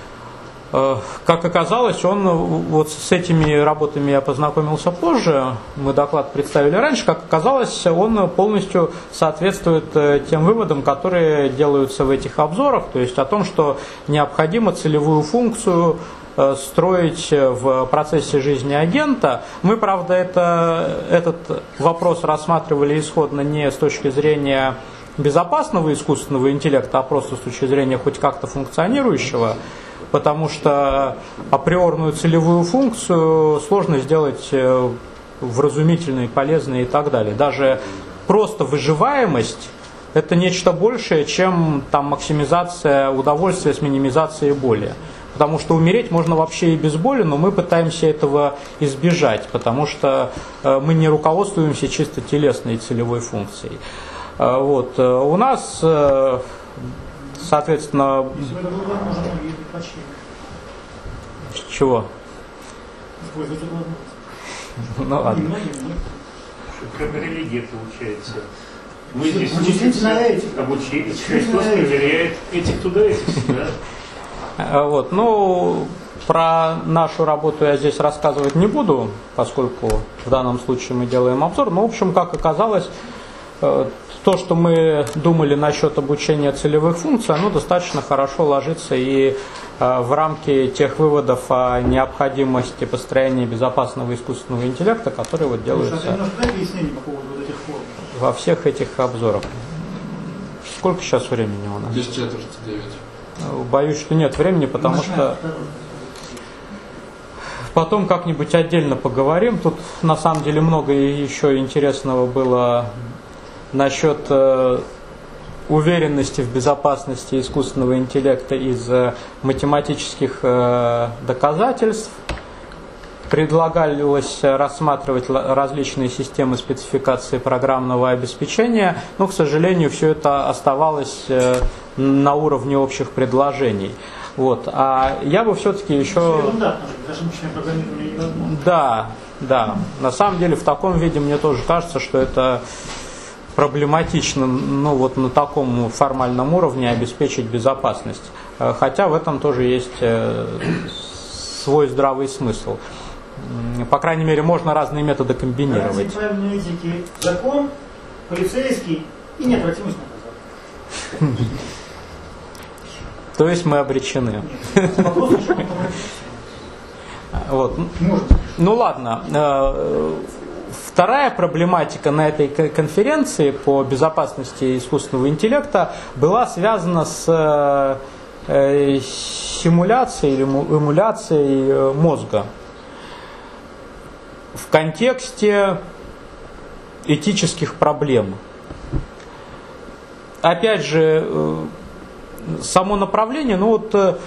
как оказалось, он вот с этими работами я познакомился позже, мы доклад представили раньше, как оказалось, он полностью соответствует тем выводам, которые делаются в этих обзорах, то есть о том, что необходимо целевую функцию строить в процессе жизни агента. Мы, правда, этот вопрос рассматривали исходно не с точки зрения безопасного искусственного интеллекта, а просто с точки зрения хоть как-то функционирующего, потому что априорную целевую функцию сложно сделать вразумительной, полезной и так далее. Даже просто выживаемость – это нечто большее, чем там, максимизация удовольствия с минимизацией боли. Потому что умереть можно вообще и без боли, но мы пытаемся этого избежать, потому что мы не руководствуемся чисто телесной целевой функцией. Вот. У нас, соответственно... Чего? Ну ладно. Как религия получается. Мы здесь обучились, Христос проверяет этих туда, этих сюда. Вот, ну, про нашу работу я здесь рассказывать не буду, поскольку в данном случае мы делаем обзор. Но, в общем, как оказалось, то, что мы думали насчет обучения целевых функций, оно достаточно хорошо ложится и в рамки тех выводов о необходимости построения безопасного искусственного интеллекта, которые вот делаются во всех этих обзорах. Сколько сейчас времени у нас? 10:49. Боюсь, что нет времени, потому что потом как-нибудь отдельно поговорим. Тут на самом деле много еще интересного было насчет уверенности в безопасности искусственного интеллекта из математических доказательств. Предлагалось рассматривать различные системы спецификации программного обеспечения, но, к сожалению, все это оставалось на уровне общих предложений. Вот. А я бы все-таки еще... Да. На самом деле в таком виде мне тоже кажется, что это проблематично, ну вот на таком формальном уровне обеспечить безопасность. Хотя в этом тоже есть свой здравый смысл. По крайней мере, можно разные методы комбинировать. Правильной этики закон, полицейский и неотвратимость наказания. То есть мы обречены. Вот. Ну ладно. Вторая проблематика на этой конференции по безопасности искусственного интеллекта была связана с симуляцией или эмуляцией мозга в контексте этических проблем. Опять же, само направление, ну вот,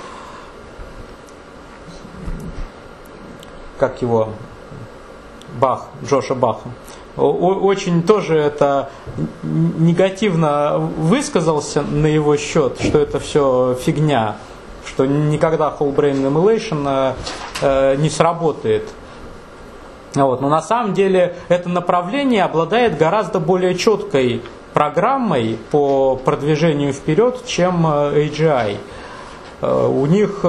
как его, Бах, Джоша Баха, очень тоже это негативно высказался на его счет, что это все фигня, что никогда Whole Brain Emulation не сработает. Вот. Но на самом деле это направление обладает гораздо более четкой программой по продвижению вперед, чем AGI. У них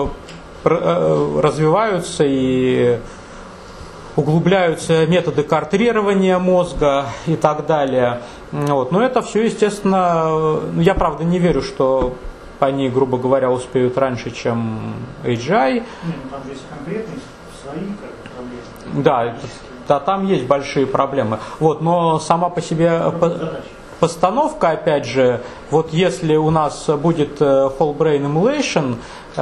развиваются и углубляются методы картрирования мозга и так далее. Вот. Но это все, естественно, я правда не верю, что они, грубо говоря, успеют раньше, чем AGI. Нет, там же есть конкретные свои проблемы. Да, там есть большие проблемы. Вот, но сама по себе постановка, опять же, вот если у нас будет Whole Brain Emulation,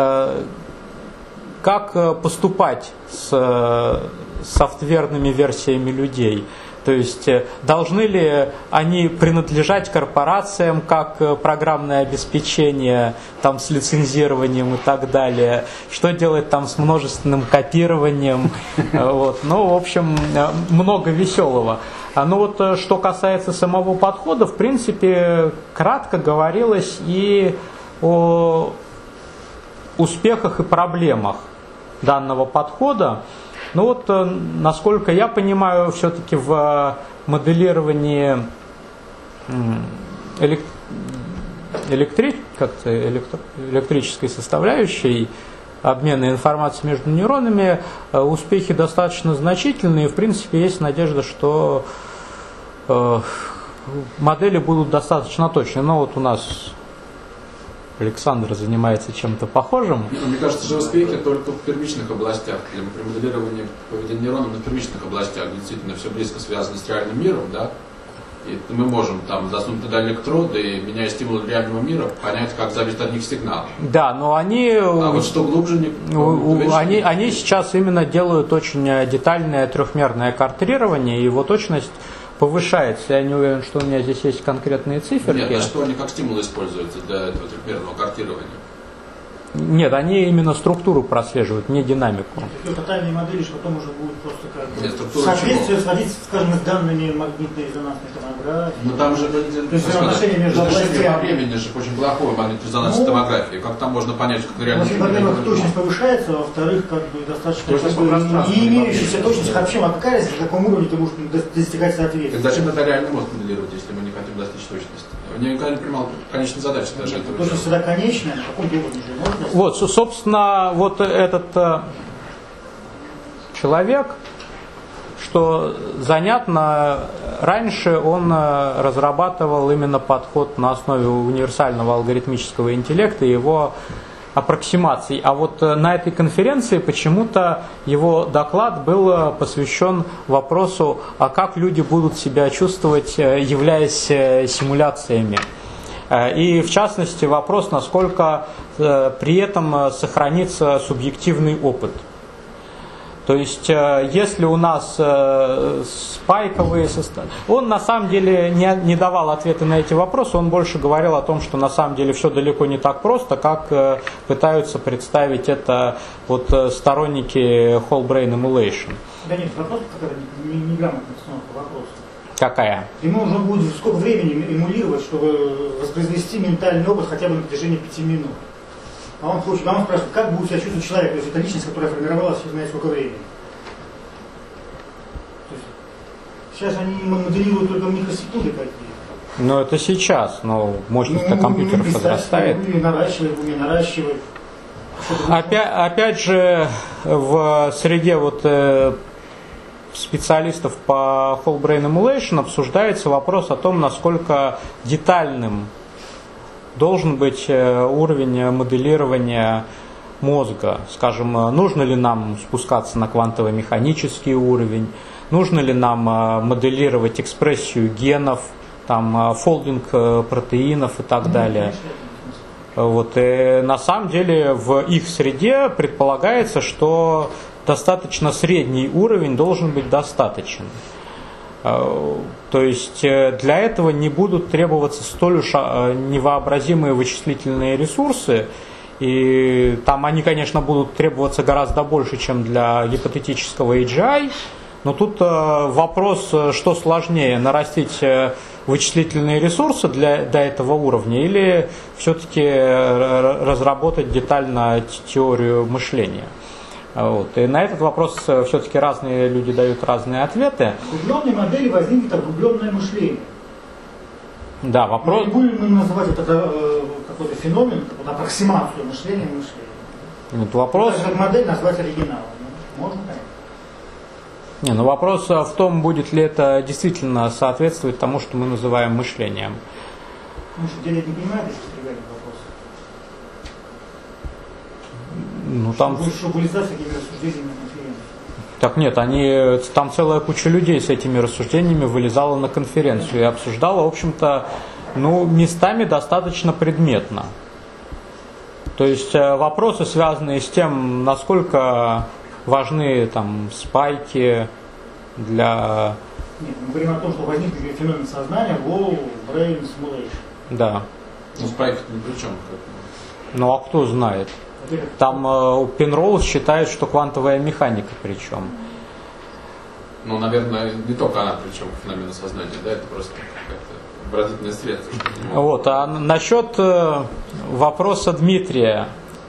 как поступать с софтверными версиями людей? То есть должны ли они принадлежать корпорациям как программное обеспечение, там, с лицензированием и так далее? Что делать там с множественным копированием? Вот. Ну, в общем, много веселого. Ну вот, что касается самого подхода, в принципе, кратко говорилось и о успехах и проблемах данного подхода. Ну вот, насколько я понимаю, все-таки в моделировании электрической составляющей обмена информацией между нейронами успехи достаточно значительные. И, в принципе, есть надежда, что модели будут достаточно точные. Но вот у нас Александр занимается чем-то похожим. Мне кажется, что успехи только в первичных областях. При моделировании поведения нейронов на первичных областях действительно все близко связано с реальным миром, да? И мы можем там засунуть туда электроды и, меняя стимулы реального мира, понять, как зависит от них сигнал. Да, но они... А вот что глубже... Они сейчас именно делают очень детальное трехмерное картрирование, и его точность повышается. Я не уверен, что у меня здесь есть конкретные циферки. Нет, а что они как стимулы используются для этого трехмерного картирования? Нет, они именно структуру прослеживают, не динамику. Тотальные модели, что потом уже будет просто как соответствие сводить, скажем, с данными магнитно-резонансной томографии. Но там же... То есть отношения между областями. По времени же очень плохое магнитно-резонансной томографии. Как там можно понять, как реально... Во-первых, точность повышается, во-вторых, как бы достаточно не имеющаяся точность. Вообще, а какая разница, на каком уровне ты будешь достигать соответствия? Так зачем это реальный мозг моделировать, если мы не хотим достичь точности? Я никогда не понимал конечной задачи даже этого. Точность всегда конечная, на каком уровне же можно? Вот, собственно, вот этот человек, что занятно, раньше он разрабатывал именно подход на основе универсального алгоритмического интеллекта и его аппроксимаций. А вот на этой конференции почему-то его доклад был посвящен вопросу, а как люди будут себя чувствовать, являясь симуляциями. И в частности вопрос, насколько при этом сохранится субъективный опыт. То есть, если у нас спайковые составы... Он на самом деле не давал ответы на эти вопросы, он больше говорил о том, что на самом деле все далеко не так просто, как пытаются представить это вот сторонники Whole Brain Emulation. Да нет, вопрос, который неграмотная установка вопроса. Какая? Ему нужно будет сколько времени эмулировать, чтобы воспроизвести ментальный опыт хотя бы на протяжении 5 минут. А он спрашивает, как будет себя чувствовать человек, то есть это личность, которая формировалась, не знаю сколько времени. То есть, сейчас они моделируют только микросекунды какие-то. Ну это сейчас, но мощность компьютеров подрастает. Наращивает. Опять же, в среде вот специалистов по Whole Brain Emulation обсуждается вопрос о том, насколько детальным должен быть уровень моделирования мозга. Скажем, нужно ли нам спускаться на квантово-механический уровень, нужно ли нам моделировать экспрессию генов, там, фолдинг протеинов и так далее. Вот. И на самом деле в их среде предполагается, что достаточно средний уровень должен быть достаточен. То есть для этого не будут требоваться столь уж невообразимые вычислительные ресурсы, и там они, конечно, будут требоваться гораздо больше, чем для гипотетического AGI, но тут вопрос, что сложнее, нарастить вычислительные ресурсы до этого уровня или все-таки разработать детально теорию мышления. Вот. И на этот вопрос все-таки разные люди дают разные ответы. В углубленной модели возникнет углубленное мышление. Да, вопрос... Мы не будем называть это какой-то феномен, какую-то аппроксимацию мышления. Это вопрос... Как модель назвать оригиналом. Можно, конечно. Вопрос в том, будет ли это действительно соответствовать тому, что мы называем мышлением. Ну, что делать не понимает, если стрелять вопрос. Там... Что вылезать с такими рассуждениями на конференции? Так нет, там целая куча людей с этими рассуждениями вылезала на конференцию и обсуждала, в общем-то, местами достаточно предметно. То есть вопросы, связанные с тем, насколько важны там спайки для... Нет, мы говорим о том, что возник феномен сознания, low brain simulation. Да. Спайки ни при чем. А кто знает? Там Пенроуз считает, что квантовая механика причем. Наверное, не только она причем феномен сознания, да, это просто как-то выразительное средство. Вот, а насчет вопроса Дмитрия,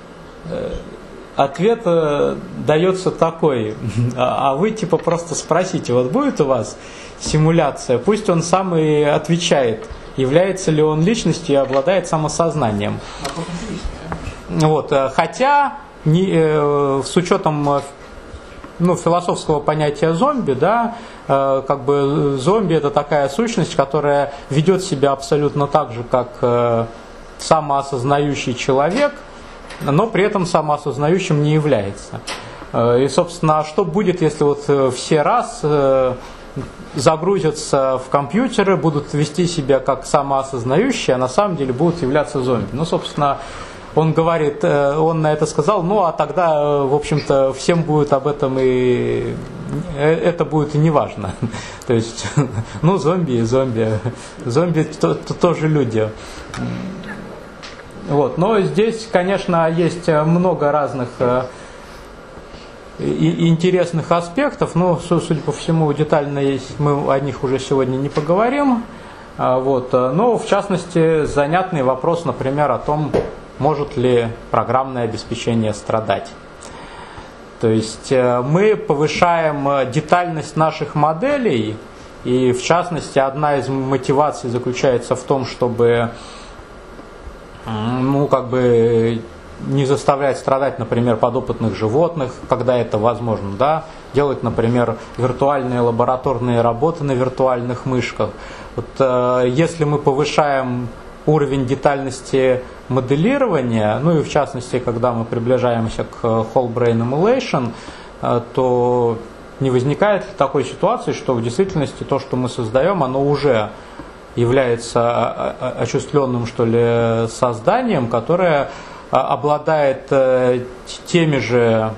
ответ дается такой, а вы типа просто спросите, вот будет у вас симуляция, пусть он сам и отвечает, является ли он личностью и обладает самосознанием. Вот, хотя с учетом философского понятия зомби, да, как бы зомби это такая сущность, которая ведет себя абсолютно так же, как самоосознающий человек, но при этом самоосознающим не является. И, собственно, что будет, если вот все раз загрузятся в компьютеры, будут вести себя как самоосознающие, а на самом деле будут являться зомби. Собственно, он говорит, он на это сказал, а тогда, в общем-то, всем будет об этом и это будет и не важно. То есть, зомби и зомби. Зомби тоже люди. Вот. Но здесь, конечно, есть много разных и интересных аспектов, но, судя по всему, детально мы о них уже сегодня не поговорим. Вот. Но, в частности, занятный вопрос, например, о том, может ли программное обеспечение страдать. То есть мы повышаем детальность наших моделей, и в частности одна из мотиваций заключается в том, чтобы не заставлять страдать, например, подопытных животных, когда это возможно, да, делать, например, виртуальные лабораторные работы на виртуальных мышках. Вот, если мы повышаем уровень детальности моделирования, и в частности, когда мы приближаемся к whole brain emulation, то не возникает такой ситуации, что в действительности то, что мы создаем, оно уже является осуществленным, что ли, созданием, которое обладает теми же,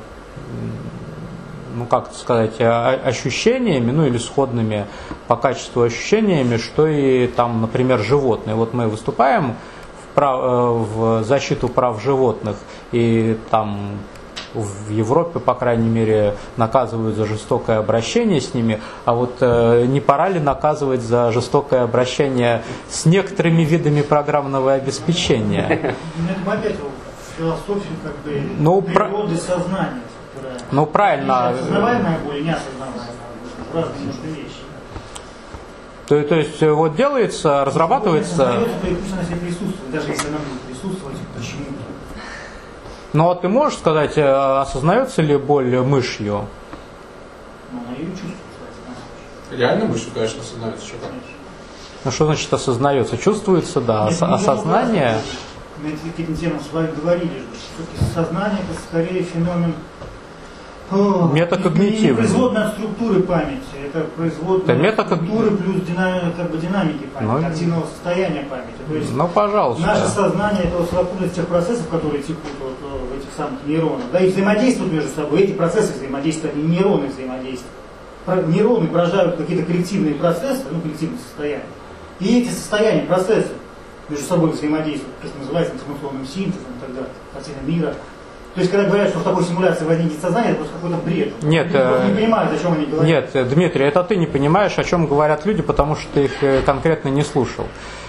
ощущениями, или сходными по качеству ощущениями, что и там, например, животные. Вот мы выступаем в защиту прав животных, и там в Европе, по крайней мере, наказывают за жестокое обращение с ними, а вот не пора ли наказывать за жестокое обращение с некоторыми видами программного обеспечения? Это опять философию природы сознания. Правильно. Осознаваемая боль, неосознаваемая. Разные немножко вещи. То есть вот делается, разрабатывается... Пусть она себе присутствует, даже если она будет присутствовать почему-то. Но ты можешь сказать, осознается ли боль мышью? Она ее чувствует. Реально мышью, конечно, осознается, что там. Ну что значит осознается? Чувствуется, да, осознание. Мы этим темам с вами говорили, что сознание это скорее феномен метакогнитивный. Не производная от структуры памяти, это производная от структуры плюс динамики памяти, активного состояния памяти. То есть пожалуйста. Наше сознание это совокупность тех процессов, которые текут в этих самых нейронах, да, и взаимодействуют между собой. Эти процессы взаимодействуют, а не нейроны взаимодействуют. Нейроны порождают какие-то коллективные процессы, коллективные состояния. И эти состояния, процессы между собой взаимодействуют, то, что называется информационным синтезом и так далее, картина мира. То есть, когда говорят, что в такой симуляции возникнет сознание, это просто какой-то бред. Нет, не понимают, о чем они говорят. Нет, Дмитрий, это ты не понимаешь, о чем говорят люди, потому что ты их конкретно не слушал.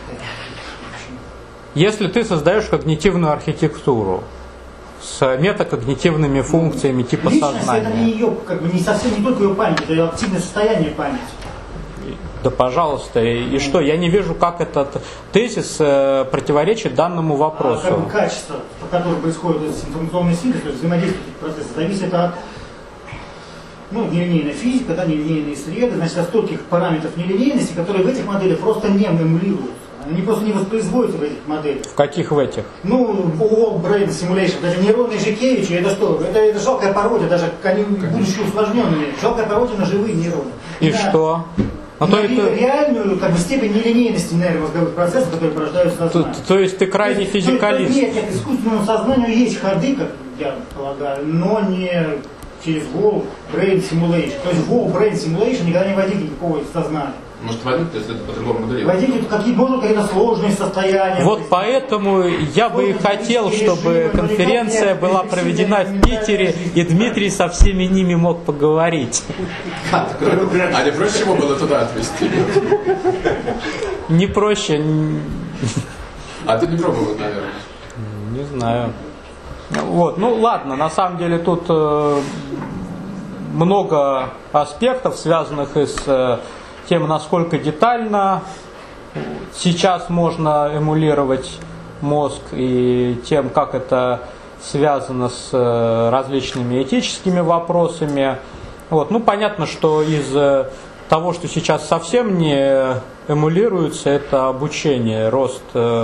Если ты создаешь когнитивную архитектуру с метакогнитивными функциями типа личность, сознания. Это не ее, не совсем не только ее память, это ее активное состояние памяти. Да, пожалуйста. И что? Я не вижу, как этот тезис противоречит данному вопросу. Качество, по которому происходит информационный синтез, то есть взаимодействие этих процессов, зависит от нелинейной физики, нелинейные среды, значит, от стольких параметров нелинейности, которые в этих моделях просто не эмулируются. Они просто не воспроизводятся в этих моделях. В каких в этих? World Brain Simulation, даже нейронные Жикевичи, это что? Это жалкая пародия, даже они будучи усложненными, жалкая пародия на живые нейроны. И что? Реальную степень нелинейности нейромозговых процессов, которые порождают сознание. То есть ты крайне физикалист. Нет, искусственному сознанию есть ходы, как я полагаю, но не через World Brain Simulation. То есть World Brain Simulation никогда не возникнет никакого сознания. Может возникнет, если это по-другому моделировать. Возникнут какие-то сложные состояния. Вот поэтому я бы и хотел, чтобы конференция была проведена в Питере, и Дмитрий со всеми ними мог поговорить. А не проще его было туда отвезти? Не проще. А ты не пробовал, наверное? Не знаю. Ладно, на самом деле тут много аспектов, связанных с тем, насколько детально сейчас можно эмулировать мозг, и тем, как это связано с различными этическими вопросами. Понятно, что из того, что сейчас совсем не эмулируется, это обучение, рост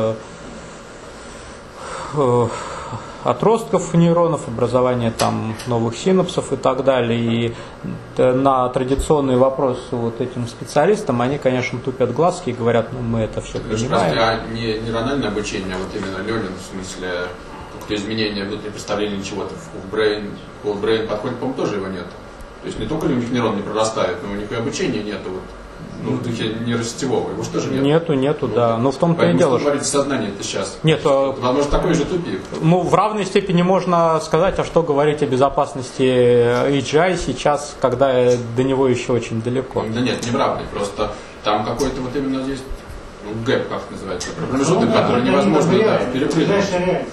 отростков нейронов, образование новых синапсов и так далее. И на традиционные вопросы этим специалистам они, конечно, тупят глазки и говорят, мы это все понимаем. Разве не нейрональное обучение, именно learning, в смысле какое-то изменение внутреннего представления чего-то в World Brain подходит, по-моему, тоже его нет. То есть не только у них нейрон не прорастает, но у них и обучения нету. В духе нейросетевого, его же тоже нет. Нету, да. Но в том-то и дело. Говорить сознание это сейчас. Нет, может такой же тупик. В равной степени можно сказать, а что говорить о безопасности AGI сейчас, когда до него еще очень далеко. Да нет, не в равной, просто там какой-то именно есть гэп, как это называется, промежуток, который невозможно перепрыгнуть.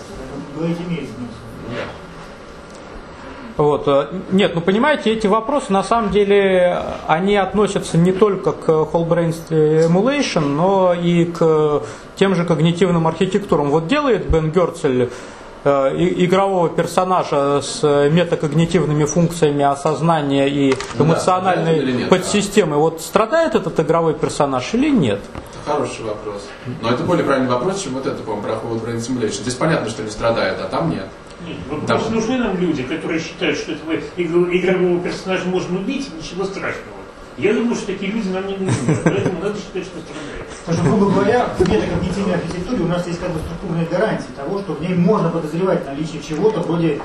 Нет, понимаете, эти вопросы на самом деле они относятся не только к Whole Brain Emulation, но и к тем же когнитивным архитектурам. Делает Бен Герцель игрового персонажа с метакогнитивными функциями осознания и эмоциональной подсистемой. Страдает этот игровой персонаж или нет? Это хороший вопрос. Но это более правильный вопрос, чем это, по-моему, про Whole Brain Simulation. Здесь понятно, что не страдает, а там нет. Просто нужны нам люди, которые считают, что этого игрового персонажа можно убить, ничего страшного. Я думаю, что такие люди нам не нужны, поэтому надо считать, что страдает. Потому что, грубо говоря, в метакогнитивной архитектуре у нас есть структурные гарантии того, что в ней можно подозревать наличие чего-то вроде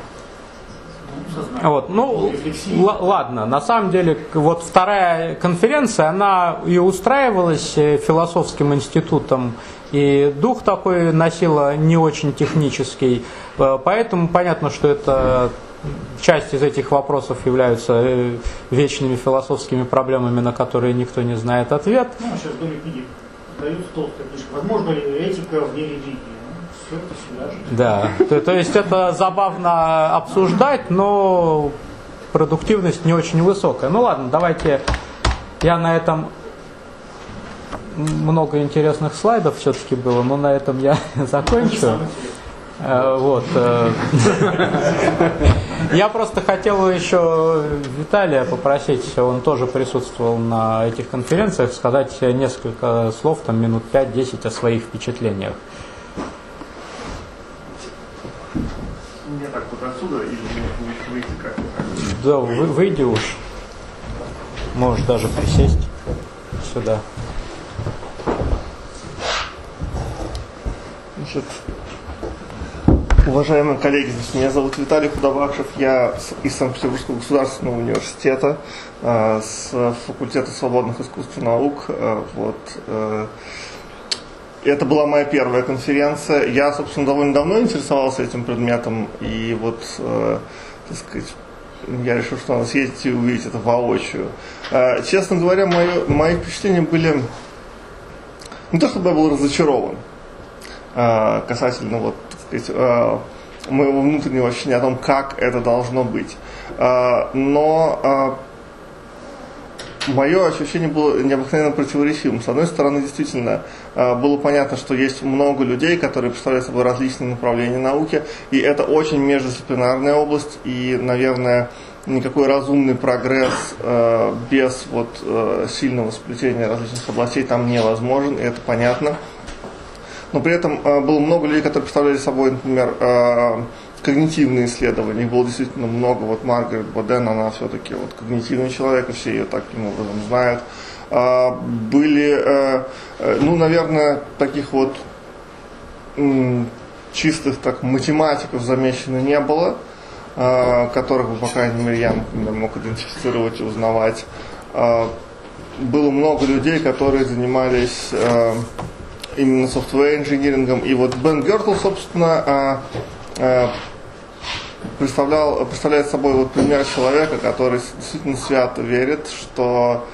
сознания. Ладно, на самом деле, вторая конференция, она и устраивалась философским институтом, и дух такой носила не очень технический, поэтому понятно, что это часть из этих вопросов являются вечными философскими проблемами, на которые никто не знает ответ. Сейчас в Доме книги дают толстая книжка. Возможно ли этика вне религии? Все это всегда же. Да, то есть это забавно обсуждать, но продуктивность не очень высокая. Ладно, давайте я на этом... Много интересных слайдов все-таки было, но на этом я закончу. Вот. Я просто хотел еще Виталия попросить, он тоже присутствовал на этих конференциях, сказать несколько слов, там минут 5-10 о своих впечатлениях. Мне так вот отсюда или мне выйти как-то? Да, выйди уж. Можешь даже присесть сюда. Значит, уважаемые коллеги, меня зовут Виталий Худовакшев, я из Санкт-Петербургского государственного университета, с факультета свободных искусств и наук. Это была моя первая конференция. Я, собственно, довольно давно интересовался этим предметом, и вот, так сказать, я решил, что надо съездить и увидеть это воочию. Честно говоря, мои впечатления были не то, чтобы я был разочарован касательно вот, так сказать, моего внутреннего ощущения о том, как это должно быть. Но мое ощущение было необыкновенно противоречивым. С одной стороны, действительно, было понятно, что есть много людей, которые представляют собой различные направления науки, и это очень междисциплинарная область, и, наверное, никакой разумный прогресс без вот, сильного сплетения различных областей там невозможен, и это понятно. Но при этом было много людей, которые представляли собой, например, когнитивные исследования. Их было действительно много. Вот Маргарет Боден, она все-таки вот когнитивный человек, и все ее таким образом знают. Были, ну, наверное, таких вот чистых так математиков замечено не было, которых бы, по крайней мере, я, например, мог идентифицировать и узнавать. Было много людей, которые занимались именно софтвер-инжинирингом. И вот Бен Гертл, собственно, представляет собой вот пример человека, который действительно свято верит, что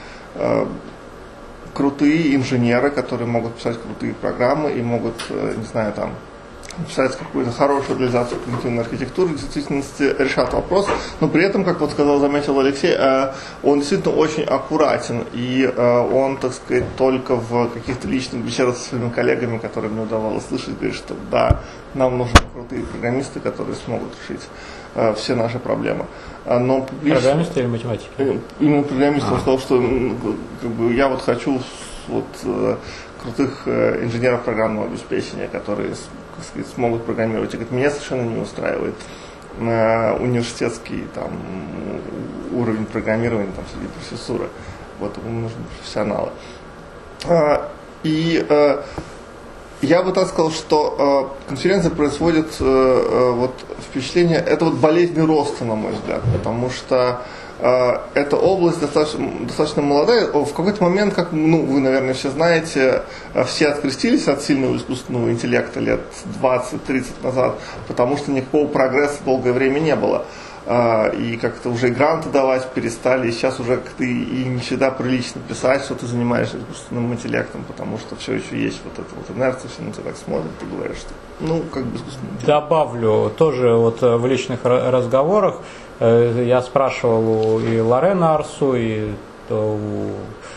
крутые инженеры, которые могут писать крутые программы и могут, не знаю, там, писать какую-то хорошую реализацию когнитивной архитектуры, в действительности решат вопрос, но при этом, как вот заметил Алексей, он действительно очень аккуратен, и он, так сказать, только в каких-то личных беседах со своими коллегами, которые мне удавалось слышать, говорит, что да, нам нужны крутые программисты, которые смогут решить все наши проблемы. Но программисты или математики? Именно программисты. Он сказал, что как бы, я вот хочу вот, крутых инженеров программного обеспечения, которые смогут программировать. И говорит, меня совершенно не устраивает университетский там, уровень программирования там, среди профессуры. Вот ему нужны профессионалы. И я бы так сказал, что конференция производит вот, впечатление, это вот болезнь роста, на мой взгляд, потому что эта область достаточно молодая. В какой-то момент, как ну, вы, наверное, все знаете, все открестились от сильного искусственного интеллекта лет 20-30 назад, потому что никакого прогресса долгое время не было. И как-то уже гранты давать перестали, и сейчас уже как-то и не всегда прилично писать, что ты занимаешься искусственным интеллектом, потому что все еще есть вот эта вот инерция, все на тебя так смотрят, ты говоришь, что ну, как бы искусственный интеллект. Добавлю, тоже вот в личных разговорах я спрашивал и Лорена Арсу, и у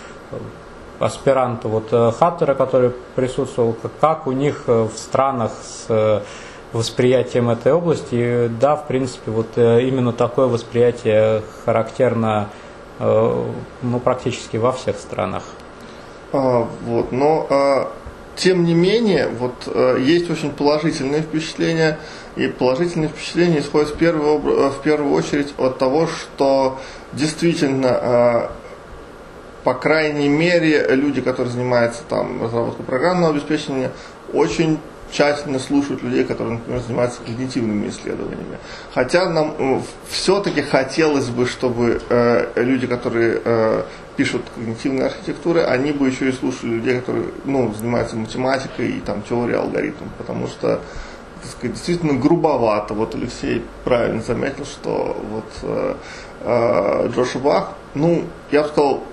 аспиранта вот Хаттера, который присутствовал, как у них в странах с восприятием этой области. И да, в принципе, вот именно такое восприятие характерно ну, практически во всех странах. Вот, но тем не менее, вот есть очень положительные впечатления, и положительные впечатления исходят в первую очередь от того, что действительно, по крайней мере, люди, которые занимаются там разработкой программного обеспечения, очень тщательно слушают людей, которые, например, занимаются когнитивными исследованиями. Хотя нам все-таки хотелось бы, чтобы люди, которые пишут когнитивные архитектуры, они бы еще и слушали людей, которые ну, занимаются математикой и там, теорией алгоритмов, потому что так сказать, действительно грубовато. Вот Алексей правильно заметил, что вот Джош Бах, ну, я бы сказал,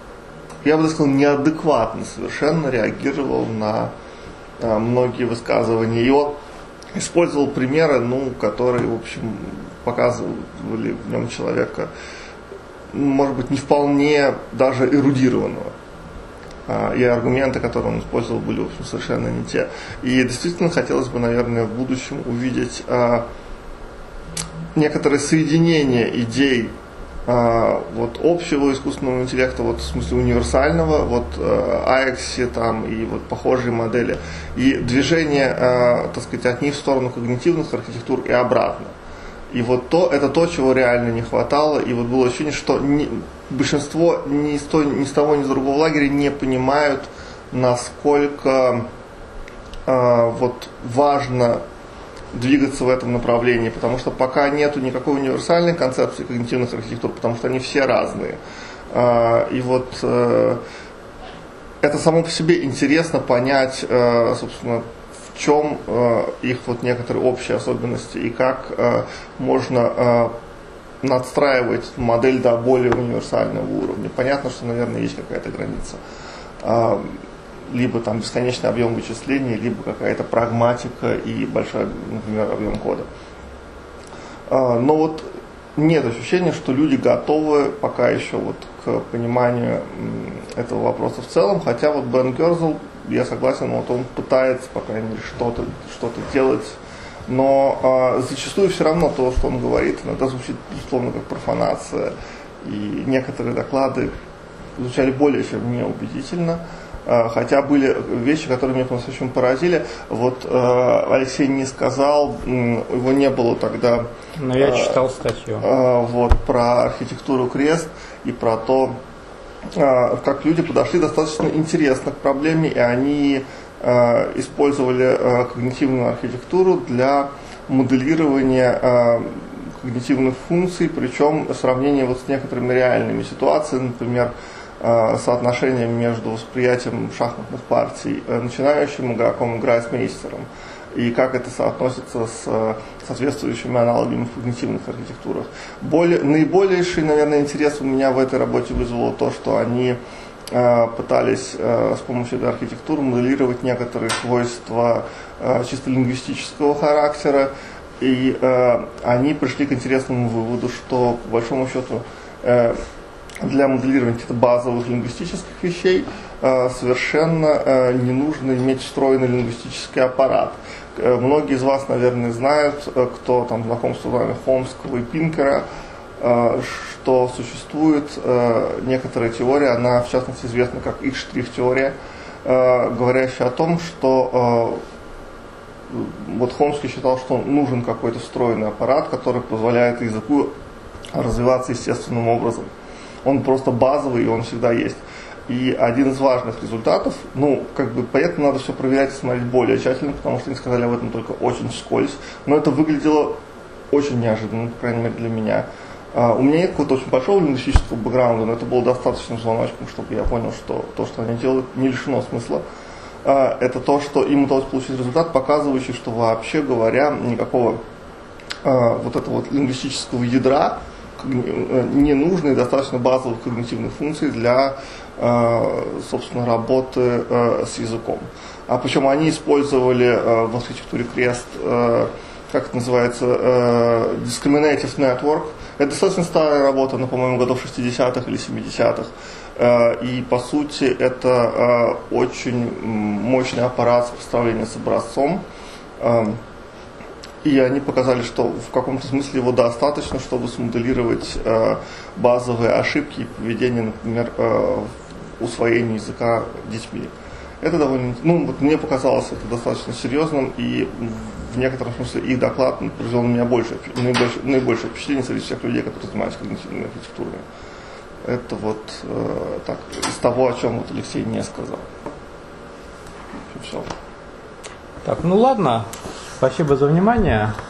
неадекватно совершенно реагировал на многие высказывания. И он использовал примеры, ну, которые, в общем, показывали в нем человека, может быть, не вполне даже эрудированного. и аргументы, которые он использовал, были, в общем, совершенно не те. И действительно хотелось бы, наверное, в будущем увидеть некоторое соединение идей вот общего искусственного интеллекта, вот в смысле универсального, вот AIX там и вот похожие модели, и движение, так сказать, от них в сторону когнитивных архитектур и обратно. И вот это то, чего реально не хватало, и вот было ощущение, что большинство ни с того, ни с другого лагеря не понимают, насколько вот важно двигаться в этом направлении, потому что пока нету никакой универсальной концепции когнитивных архитектур, потому что они все разные. И вот это само по себе интересно понять, собственно, в чем их вот некоторые общие особенности и как можно надстраивать модель до более универсального уровня. Понятно, что, наверное, есть какая-то граница. Либо там бесконечный объем вычислений, либо какая-то прагматика и большой, например, объем кода. Но вот нет ощущения, что люди готовы пока еще вот к пониманию этого вопроса в целом, хотя вот Бен Герзл, я согласен, вот он пытается, по крайней мере, что-то делать, но зачастую все равно то, что он говорит, иногда звучит, безусловно, как профанация, и некоторые доклады звучали более чем неубедительно. Хотя были вещи, которые меня по-настоящему поразили. Вот Алексей не сказал, его не было тогда. Но я читал статью. Вот, про архитектуру крест и про то, как люди подошли достаточно интересно к проблеме, и они использовали когнитивную архитектуру для моделирования когнитивных функций, причем сравнение вот с некоторыми реальными ситуациями, например, соотношением между восприятием шахматных партий начинающим игроком и грайсмейстером, и как это соотносится с соответствующими аналогами в когнитивных архитектурах. Наибольший, наверное, интерес у меня в этой работе вызвало то, что они пытались с помощью этой архитектуры моделировать некоторые свойства чисто лингвистического характера, и они пришли к интересному выводу, что, по большому счету, для моделирования каких-то базовых лингвистических вещей совершенно не нужно иметь встроенный лингвистический аппарат. Многие из вас, наверное, знают, кто там знаком с трудами Хомского и Пинкера, что существует некоторая теория, она в частности известна как X-теория, говорящая о том, что вот Хомский считал, что нужен какой-то встроенный аппарат, который позволяет языку развиваться естественным образом. Он просто базовый, и он всегда есть. И один из важных результатов, понятно, надо все проверять и смотреть более тщательно, потому что они сказали об этом только очень вскользь, но это выглядело очень неожиданно, по крайней мере для меня. У меня нет какого-то очень большого лингвистического бэкграунда, но это было достаточным звоночком, чтобы я понял, что то, что они делают, не лишено смысла. Это то, что им удалось получить результат, показывающий, что вообще говоря, никакого вот этого вот лингвистического ядра не нужны и достаточно базовых когнитивных функций для, собственно, работы с языком. А причем они использовали в архитектуре крест, как это называется, discriminative network. Это достаточно старая работа, по-моему, годов 60-х или 70-х. И, по сути, это очень мощный аппарат сопоставления с образцом. И они показали, что в каком-то смысле его достаточно, чтобы смоделировать базовые ошибки и поведение, например, в усвоении языка детьми. Это довольно, мне показалось это достаточно серьезным, и в некотором смысле их доклад произвел на меня наибольшее впечатление среди всех людей, которые занимаются когнитивной архитектурой. Это вот так, из того, о чем вот Алексей не сказал. Все. Так, ладно. Спасибо за внимание.